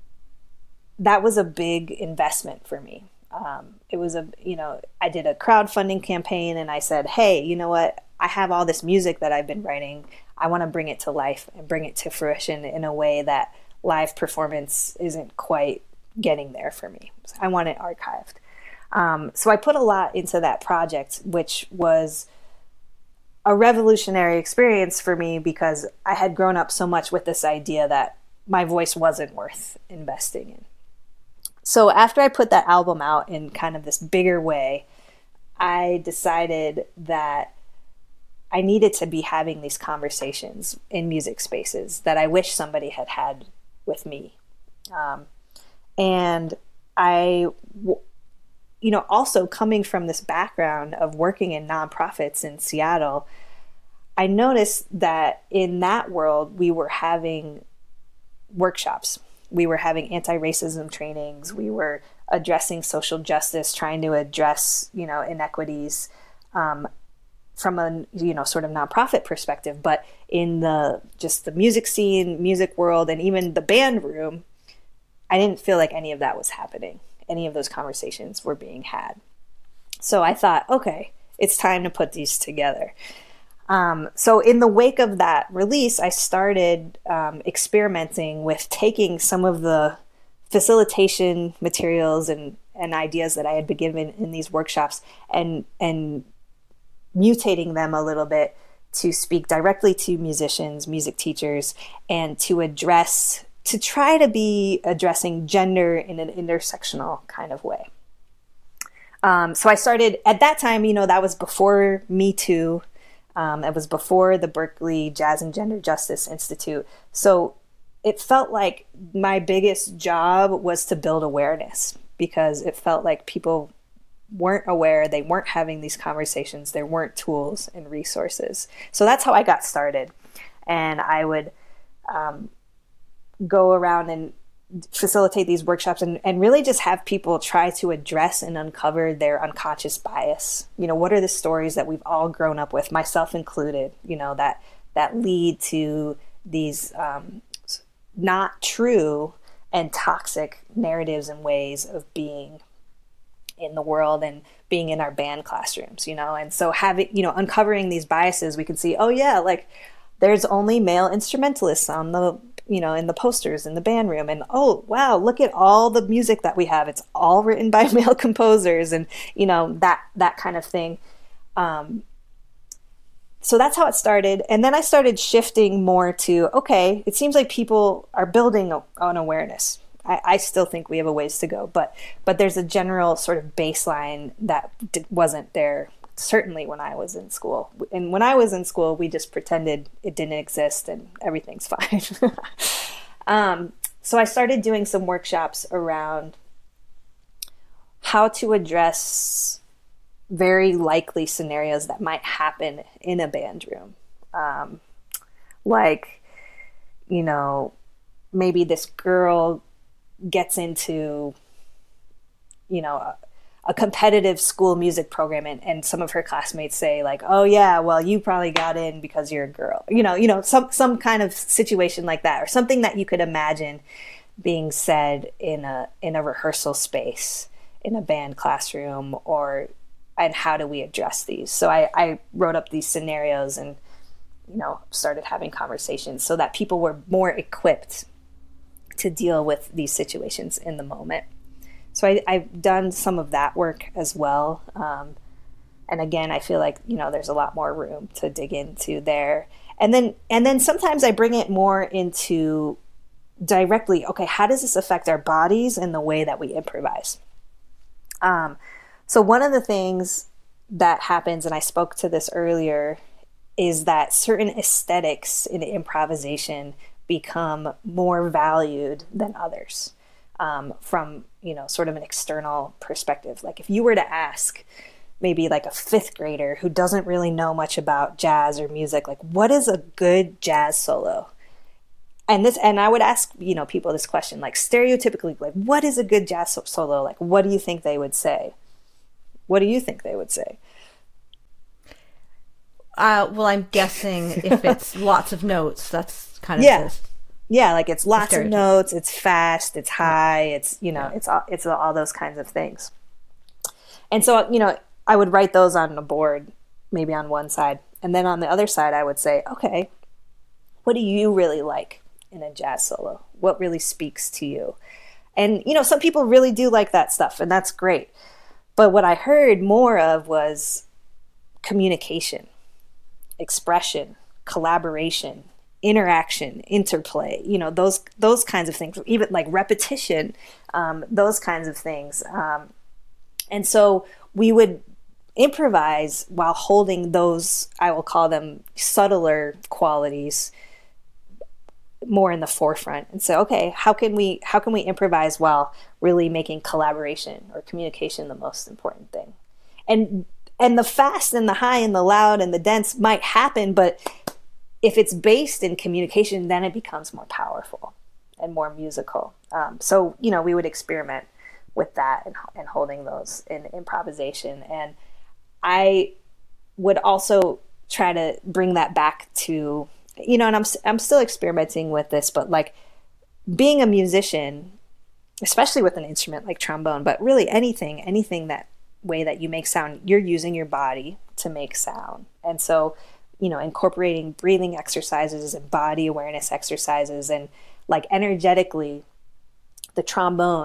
that was a big investment for me. Um, it was a, you know, I did a crowdfunding campaign, and I said, hey, you know what? I have all this music that I've been writing. I want to bring it to life and bring it to fruition in a way that live performance isn't quite getting there for me. So I want it archived. Um, so I put a lot into that project, which was a revolutionary experience for me, because I had grown up so much with this idea that my voice wasn't worth investing in. So after I put that album out in kind of this bigger way, I decided that I needed to be having these conversations in music spaces that I wish somebody had had with me. Um, and I, you know, also coming from this background of working in nonprofits in Seattle, I noticed that in that world, we were having workshops. We were having anti-racism trainings. We were addressing social justice, trying to address, you know, inequities um, from a, you know, sort of nonprofit perspective. But in the, just the music scene, music world, and even the band room, I didn't feel like any of that was happening. Any of those conversations were being had. So I thought, okay, it's time to put these together. Um, so in the wake of that release, I started um, experimenting with taking some of the facilitation materials and, and ideas that I had been given in these workshops, and and mutating them a little bit to speak directly to musicians, music teachers, and to address, to try to be addressing gender in an intersectional kind of way. Um, so I started at that time, you know, that was before Me Too. Um, it was before the Berkeley Jazz and Gender Justice Institute. So it felt like my biggest job was to build awareness, because it felt like people weren't aware, they weren't having these conversations, there weren't tools and resources. So that's how I got started. And I would um, go around and facilitate these workshops and, and really just have people try to address and uncover their unconscious bias. You know, what are the stories that we've all grown up with, myself included, you know, that that lead to these um, not true and toxic narratives and ways of being in the world and being in our band classrooms, you know? And so having, you know, uncovering these biases, we can see, oh yeah, like there's only male instrumentalists on the, you know, in the posters in the band room. And oh, wow, look at all the music that we have. It's all written by male composers, and, you know, that, that kind of thing. Um, so that's how it started. And then I started shifting more to, okay, it seems like people are building an awareness. I, I still think we have a ways to go, but but there's a general sort of baseline that d- wasn't there, certainly when I was in school. And when I was in school, we just pretended it didn't exist and everything's fine. um, so I started doing some workshops around how to address very likely scenarios that might happen in a band room. Um, like, you know, maybe this girl gets into, you know, a, a competitive school music program, and, and some of her classmates say like, oh yeah, well, you probably got in because you're a girl, you know, you know, some, some kind of situation like that, or something that you could imagine being said in a, in a rehearsal space, in a band classroom, or, and how do we address these? So I, I wrote up these scenarios and, you know, started having conversations so that people were more equipped to deal with these situations in the moment. So I, I've done some of that work as well. Um, and again, I feel like, you know, there's a lot more room to dig into there. And then, and then sometimes I bring it more into directly, okay, how does this affect our bodies and the way that we improvise? Um, so one of the things that happens, and I spoke to this earlier, is that certain aesthetics in improvisation become more valued than others, um, from, you know, sort of an external perspective. Like if you were to ask maybe like a fifth grader who doesn't really know much about jazz or music, like what is a good jazz solo? And this, and I would ask, you know, people this question, like stereotypically, like what is a good jazz so- solo? Like, what do you think they would say? What do you think they would say? Uh, well, I'm guessing if it's lots of notes, that's kind of yeah, the, yeah. Like it's lots of notes, it's fast, it's high, it's, you know, yeah. it's all, it's all those kinds of things. And so, you know, I would write those on a board, maybe on one side, and then on the other side, I would say, okay, what do you really like in a jazz solo? What really speaks to you? And you know, some people really do like that stuff, and that's great. But what I heard more of was communication, expression, collaboration, interaction, interplay, you know, those those kinds of things, even like repetition, um, those kinds of things. Um, and so we would improvise while holding those, I will call them subtler qualities, more in the forefront, and say, okay, how can we how can we improvise while really making collaboration or communication the most important thing? And and the fast and the high and the loud and the dense might happen, but if it's based in communication, then it becomes more powerful and more musical. Um, so, you know, we would experiment with that and, and holding those in improvisation. And I would also try to bring that back to, you know, and I'm I'm still experimenting with this, but like being a musician, especially with an instrument like trombone, but really anything, anything that way that you make sound, you're using your body to make sound. And so, you know, incorporating breathing exercises and body awareness exercises, and like energetically, the trombone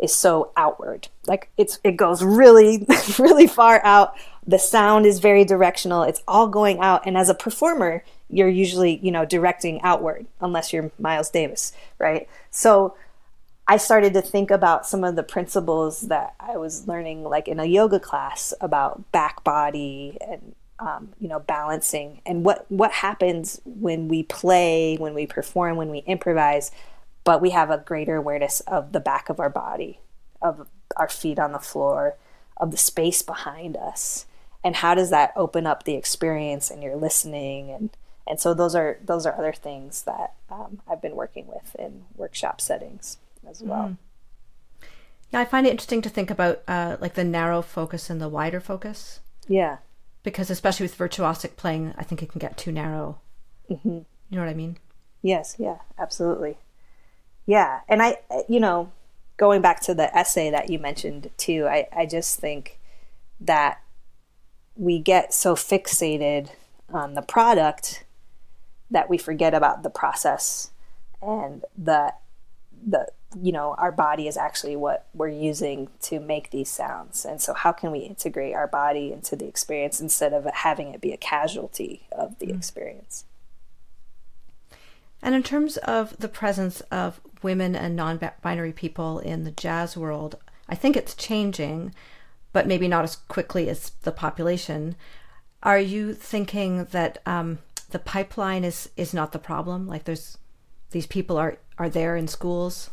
is so outward. Like it's it goes really, really far out. The sound is very directional. It's all going out. And as a performer, you're usually, you know, directing outward, unless you're Miles Davis, right? So I started to think about some of the principles that I was learning, like in a yoga class, about back body and, um, you know, balancing, and what, what happens when we play, when we perform, when we improvise, but we have a greater awareness of the back of our body, of our feet on the floor, of the space behind us. And how does that open up the experience, and you're listening. And, and so those are, those are other things that um, I've been working with in workshop settings as well. Mm. Yeah, I find it interesting to think about uh, like the narrow focus and the wider focus. Yeah. Because especially with virtuosic playing, I think it can get too narrow. Mm-hmm. You know what I mean? Yes, yeah, absolutely. Yeah, and I, you know, going back to the essay that you mentioned too, I, I just think that we get so fixated on the product that we forget about the process, and the the you know, our body is actually what we're using to make these sounds. And so how can we integrate our body into the experience instead of having it be a casualty of the mm. experience? And in terms of the presence of women and non-binary people in the jazz world, I think it's changing, but maybe not as quickly as the population. Are you thinking that um, the pipeline is, is not the problem? Like there's these people are, are there in schools?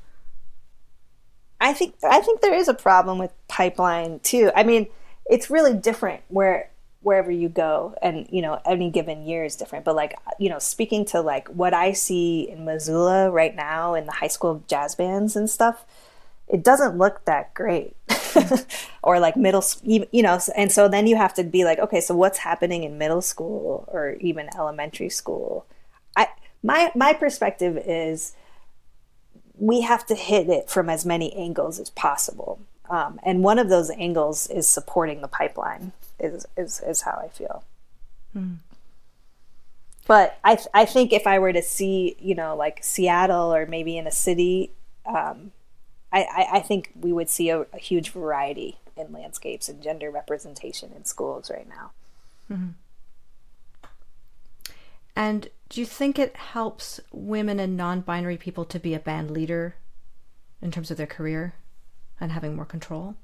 I think I think there is a problem with pipeline too. I mean, it's really different where wherever you go, and you know, any given year is different. But like, you know, speaking to like what I see in Missoula right now in the high school jazz bands and stuff, it doesn't look that great. Or like middle, you know, and so then you have to be like, okay, so what's happening in middle school or even elementary school? I my my perspective is, we have to hit it from as many angles as possible. Um, and one of those angles is supporting the pipeline, is is, is how I feel. Hmm. But I th- I think if I were to see, you know, like Seattle or maybe in a city, um, I, I, I think we would see a, a huge variety in landscapes and gender representation in schools right now. Mm-hmm. And do you think it helps women and non-binary people to be a band leader in terms of their career and having more control?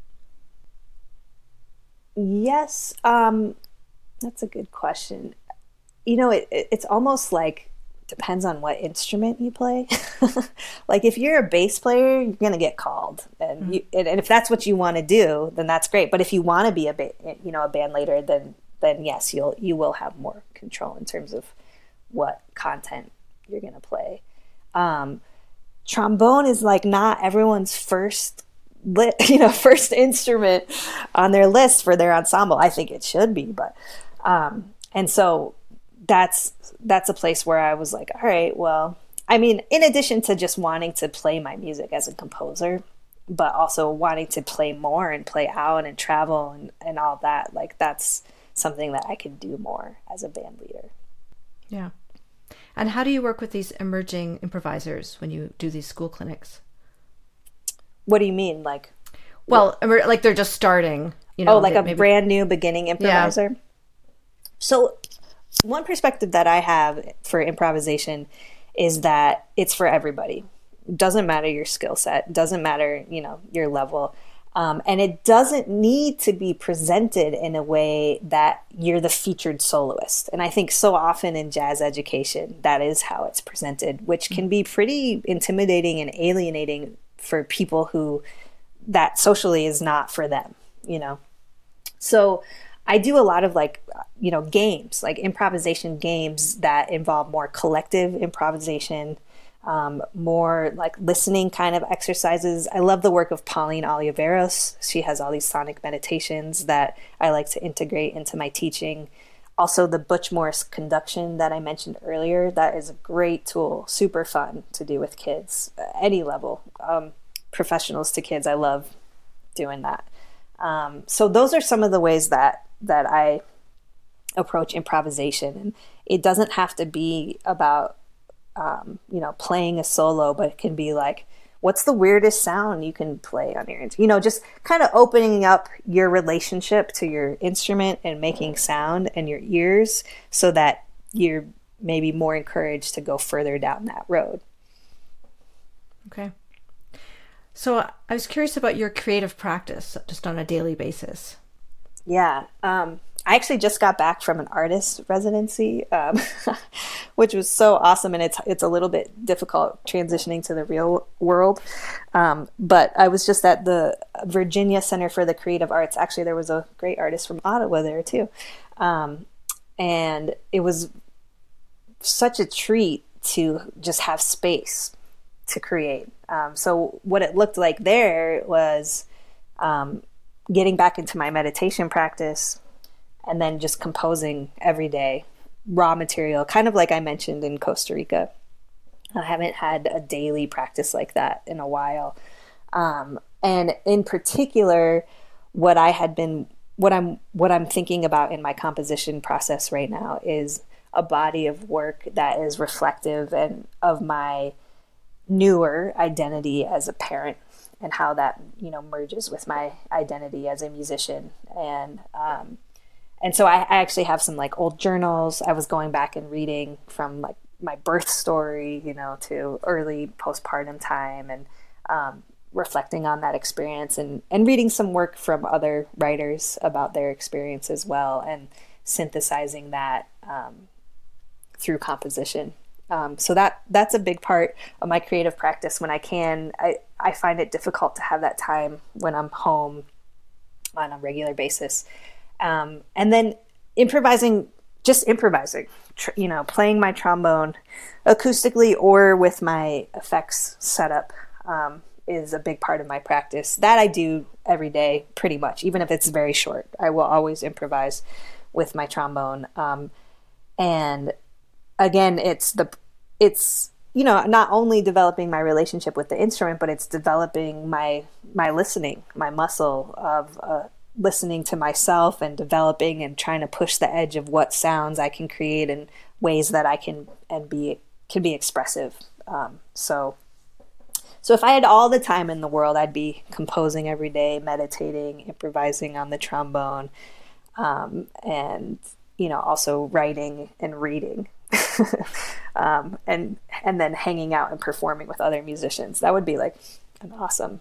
Yes, um, that's a good question. You know, it, it, it's almost like depends on what instrument you play. Like if you're a bass player, you're going to get called, and, mm-hmm. you, and, and if that's what you want to do, then that's great. But if you want to be a ba- you know a band leader, then then yes, you'll you will have more control in terms of what content you're going to play. Um, trombone is like not everyone's first lit, you know, first instrument on their list for their ensemble. I think it should be, but, um, and so that's, that's a place where I was like, all right, well, I mean, in addition to just wanting to play my music as a composer, but also wanting to play more and play out and travel and, and all that, like that's something that I could do more as a band leader. Yeah. And how do you work with these emerging improvisers when you do these school clinics? What do you mean? Like, well, what? like they're just starting, you know, oh, like a maybe... brand new beginning improviser. Yeah. So one perspective that I have for improvisation is that it's for everybody. It doesn't matter your skill set, doesn't matter, you know, your level. Um, and it doesn't need to be presented in a way that you're the featured soloist. And I think so often in jazz education, that is how it's presented, which can be pretty intimidating and alienating for people who that socially is not for them, you know? So I do a lot of like, you know, games, like improvisation games that involve more collective improvisation, Um, more like listening kind of exercises. I love the work of Pauline Oliveros. She has all these sonic meditations that I like to integrate into my teaching. Also the Butch Morris conduction that I mentioned earlier, that is a great tool, super fun to do with kids, any level, um, professionals to kids. I love doing that. Um, so those are some of the ways that, that I approach improvisation. And it doesn't have to be about Um, you know, playing a solo, but it can be like, what's the weirdest sound you can play on your instrument? You know, just kind of opening up your relationship to your instrument and making sound and your ears so that you're maybe more encouraged to go further down that road. Okay. So I was curious about your creative practice just on a daily basis. Yeah. Um, I actually just got back from an artist residency, um, which was so awesome. And it's it's a little bit difficult transitioning to the real world. Um, but I was just at the Virginia Center for the Creative Arts. Actually, there was a great artist from Ottawa there too. Um, and it was such a treat to just have space to create. Um, so what it looked like there was um, getting back into my meditation practice and then just composing every day, raw material, kind of like I mentioned in Costa Rica. I haven't had a daily practice like that in a while. Um, and in particular, what I had been, what I'm, what I'm thinking about in my composition process right now is a body of work that is reflective and of my newer identity as a parent and how that, you know, merges with my identity as a musician. And, um, and so I, I actually have some like old journals. I was going back and reading from like my birth story, you know, to early postpartum time and, um, reflecting on that experience and, and reading some work from other writers about their experience as well and synthesizing that, um, through composition. Um, so that that's a big part of my creative practice when I can. I, I find it difficult to have that time when I'm home on a regular basis. Um, and then improvising, just improvising, tr- you know, playing my trombone acoustically or with my effects setup um, is a big part of my practice. That I do every day pretty much, even if it's very short. I will always improvise with my trombone. Um, and again, it's the, it's, you know, not only developing my relationship with the instrument, but it's developing my, my listening, my muscle of uh, listening to myself and developing and trying to push the edge of what sounds I can create in ways that I can, and be, can be expressive. Um, so, so if I had all the time in the world, I'd be composing every day, meditating, improvising on the trombone, um, and, you know, also writing and reading. um, and and then hanging out and performing with other musicians. That would be like an awesome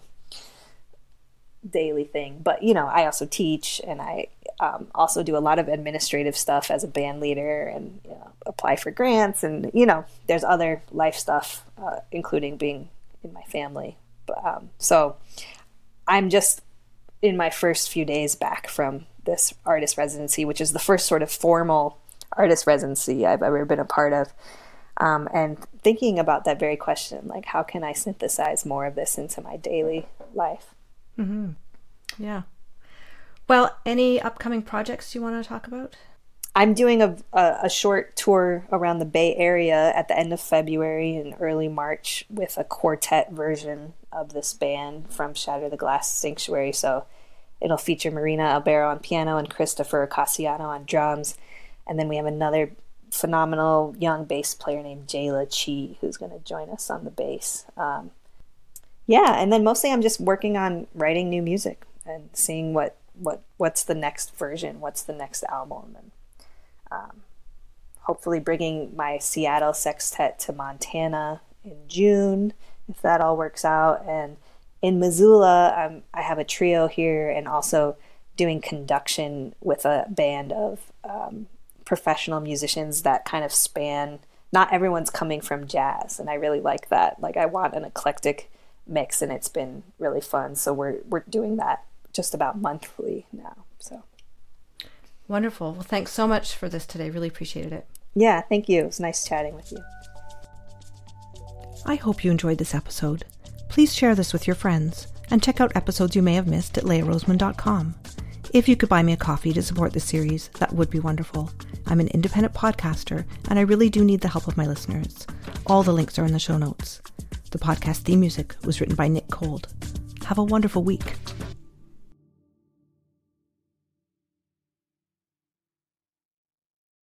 daily thing. But, you know, I also teach and I um, also do a lot of administrative stuff as a band leader and, you know, apply for grants. And, you know, there's other life stuff, uh, including being in my family. But, um, so I'm just in my first few days back from this artist residency, which is the first sort of formal artist residency I've ever been a part of. Um, and thinking about that very question, like, how can I synthesize more of this into my daily life? Mm-hmm. Yeah. Well, any upcoming projects you want to talk about? I'm doing a, a, a short tour around the Bay Area at the end of February and early March with a quartet version of this band from Shatter the Glass Sanctuary. So it'll feature Marina Albero on piano and Christopher Cassiano on drums. And then we have another phenomenal young bass player named Jayla Chi who's going to join us on the bass. Um, yeah, and then mostly I'm just working on writing new music and seeing what, what what's the next version, what's the next album, and um, hopefully bringing my Seattle sextet to Montana in June, if that all works out. And in Missoula, um, I have a trio here and also doing conduction with a band of um, professional musicians that kind of span, not everyone's coming from jazz, and I really like that. Like, I want an eclectic mix, and it's been really fun. So we're we're doing that just about monthly now. So wonderful. Well, thanks so much for this today. Really appreciated it. Yeah, thank you. It was nice chatting with you. I hope you enjoyed this episode. Please share this with your friends and check out episodes you may have missed at leah roseman dot com. If you could buy me a coffee to support this series, that would be wonderful. I'm an independent podcaster, and I really do need the help of my listeners. All the links are in the show notes. The podcast theme music was written by Nick Cold. Have a wonderful week.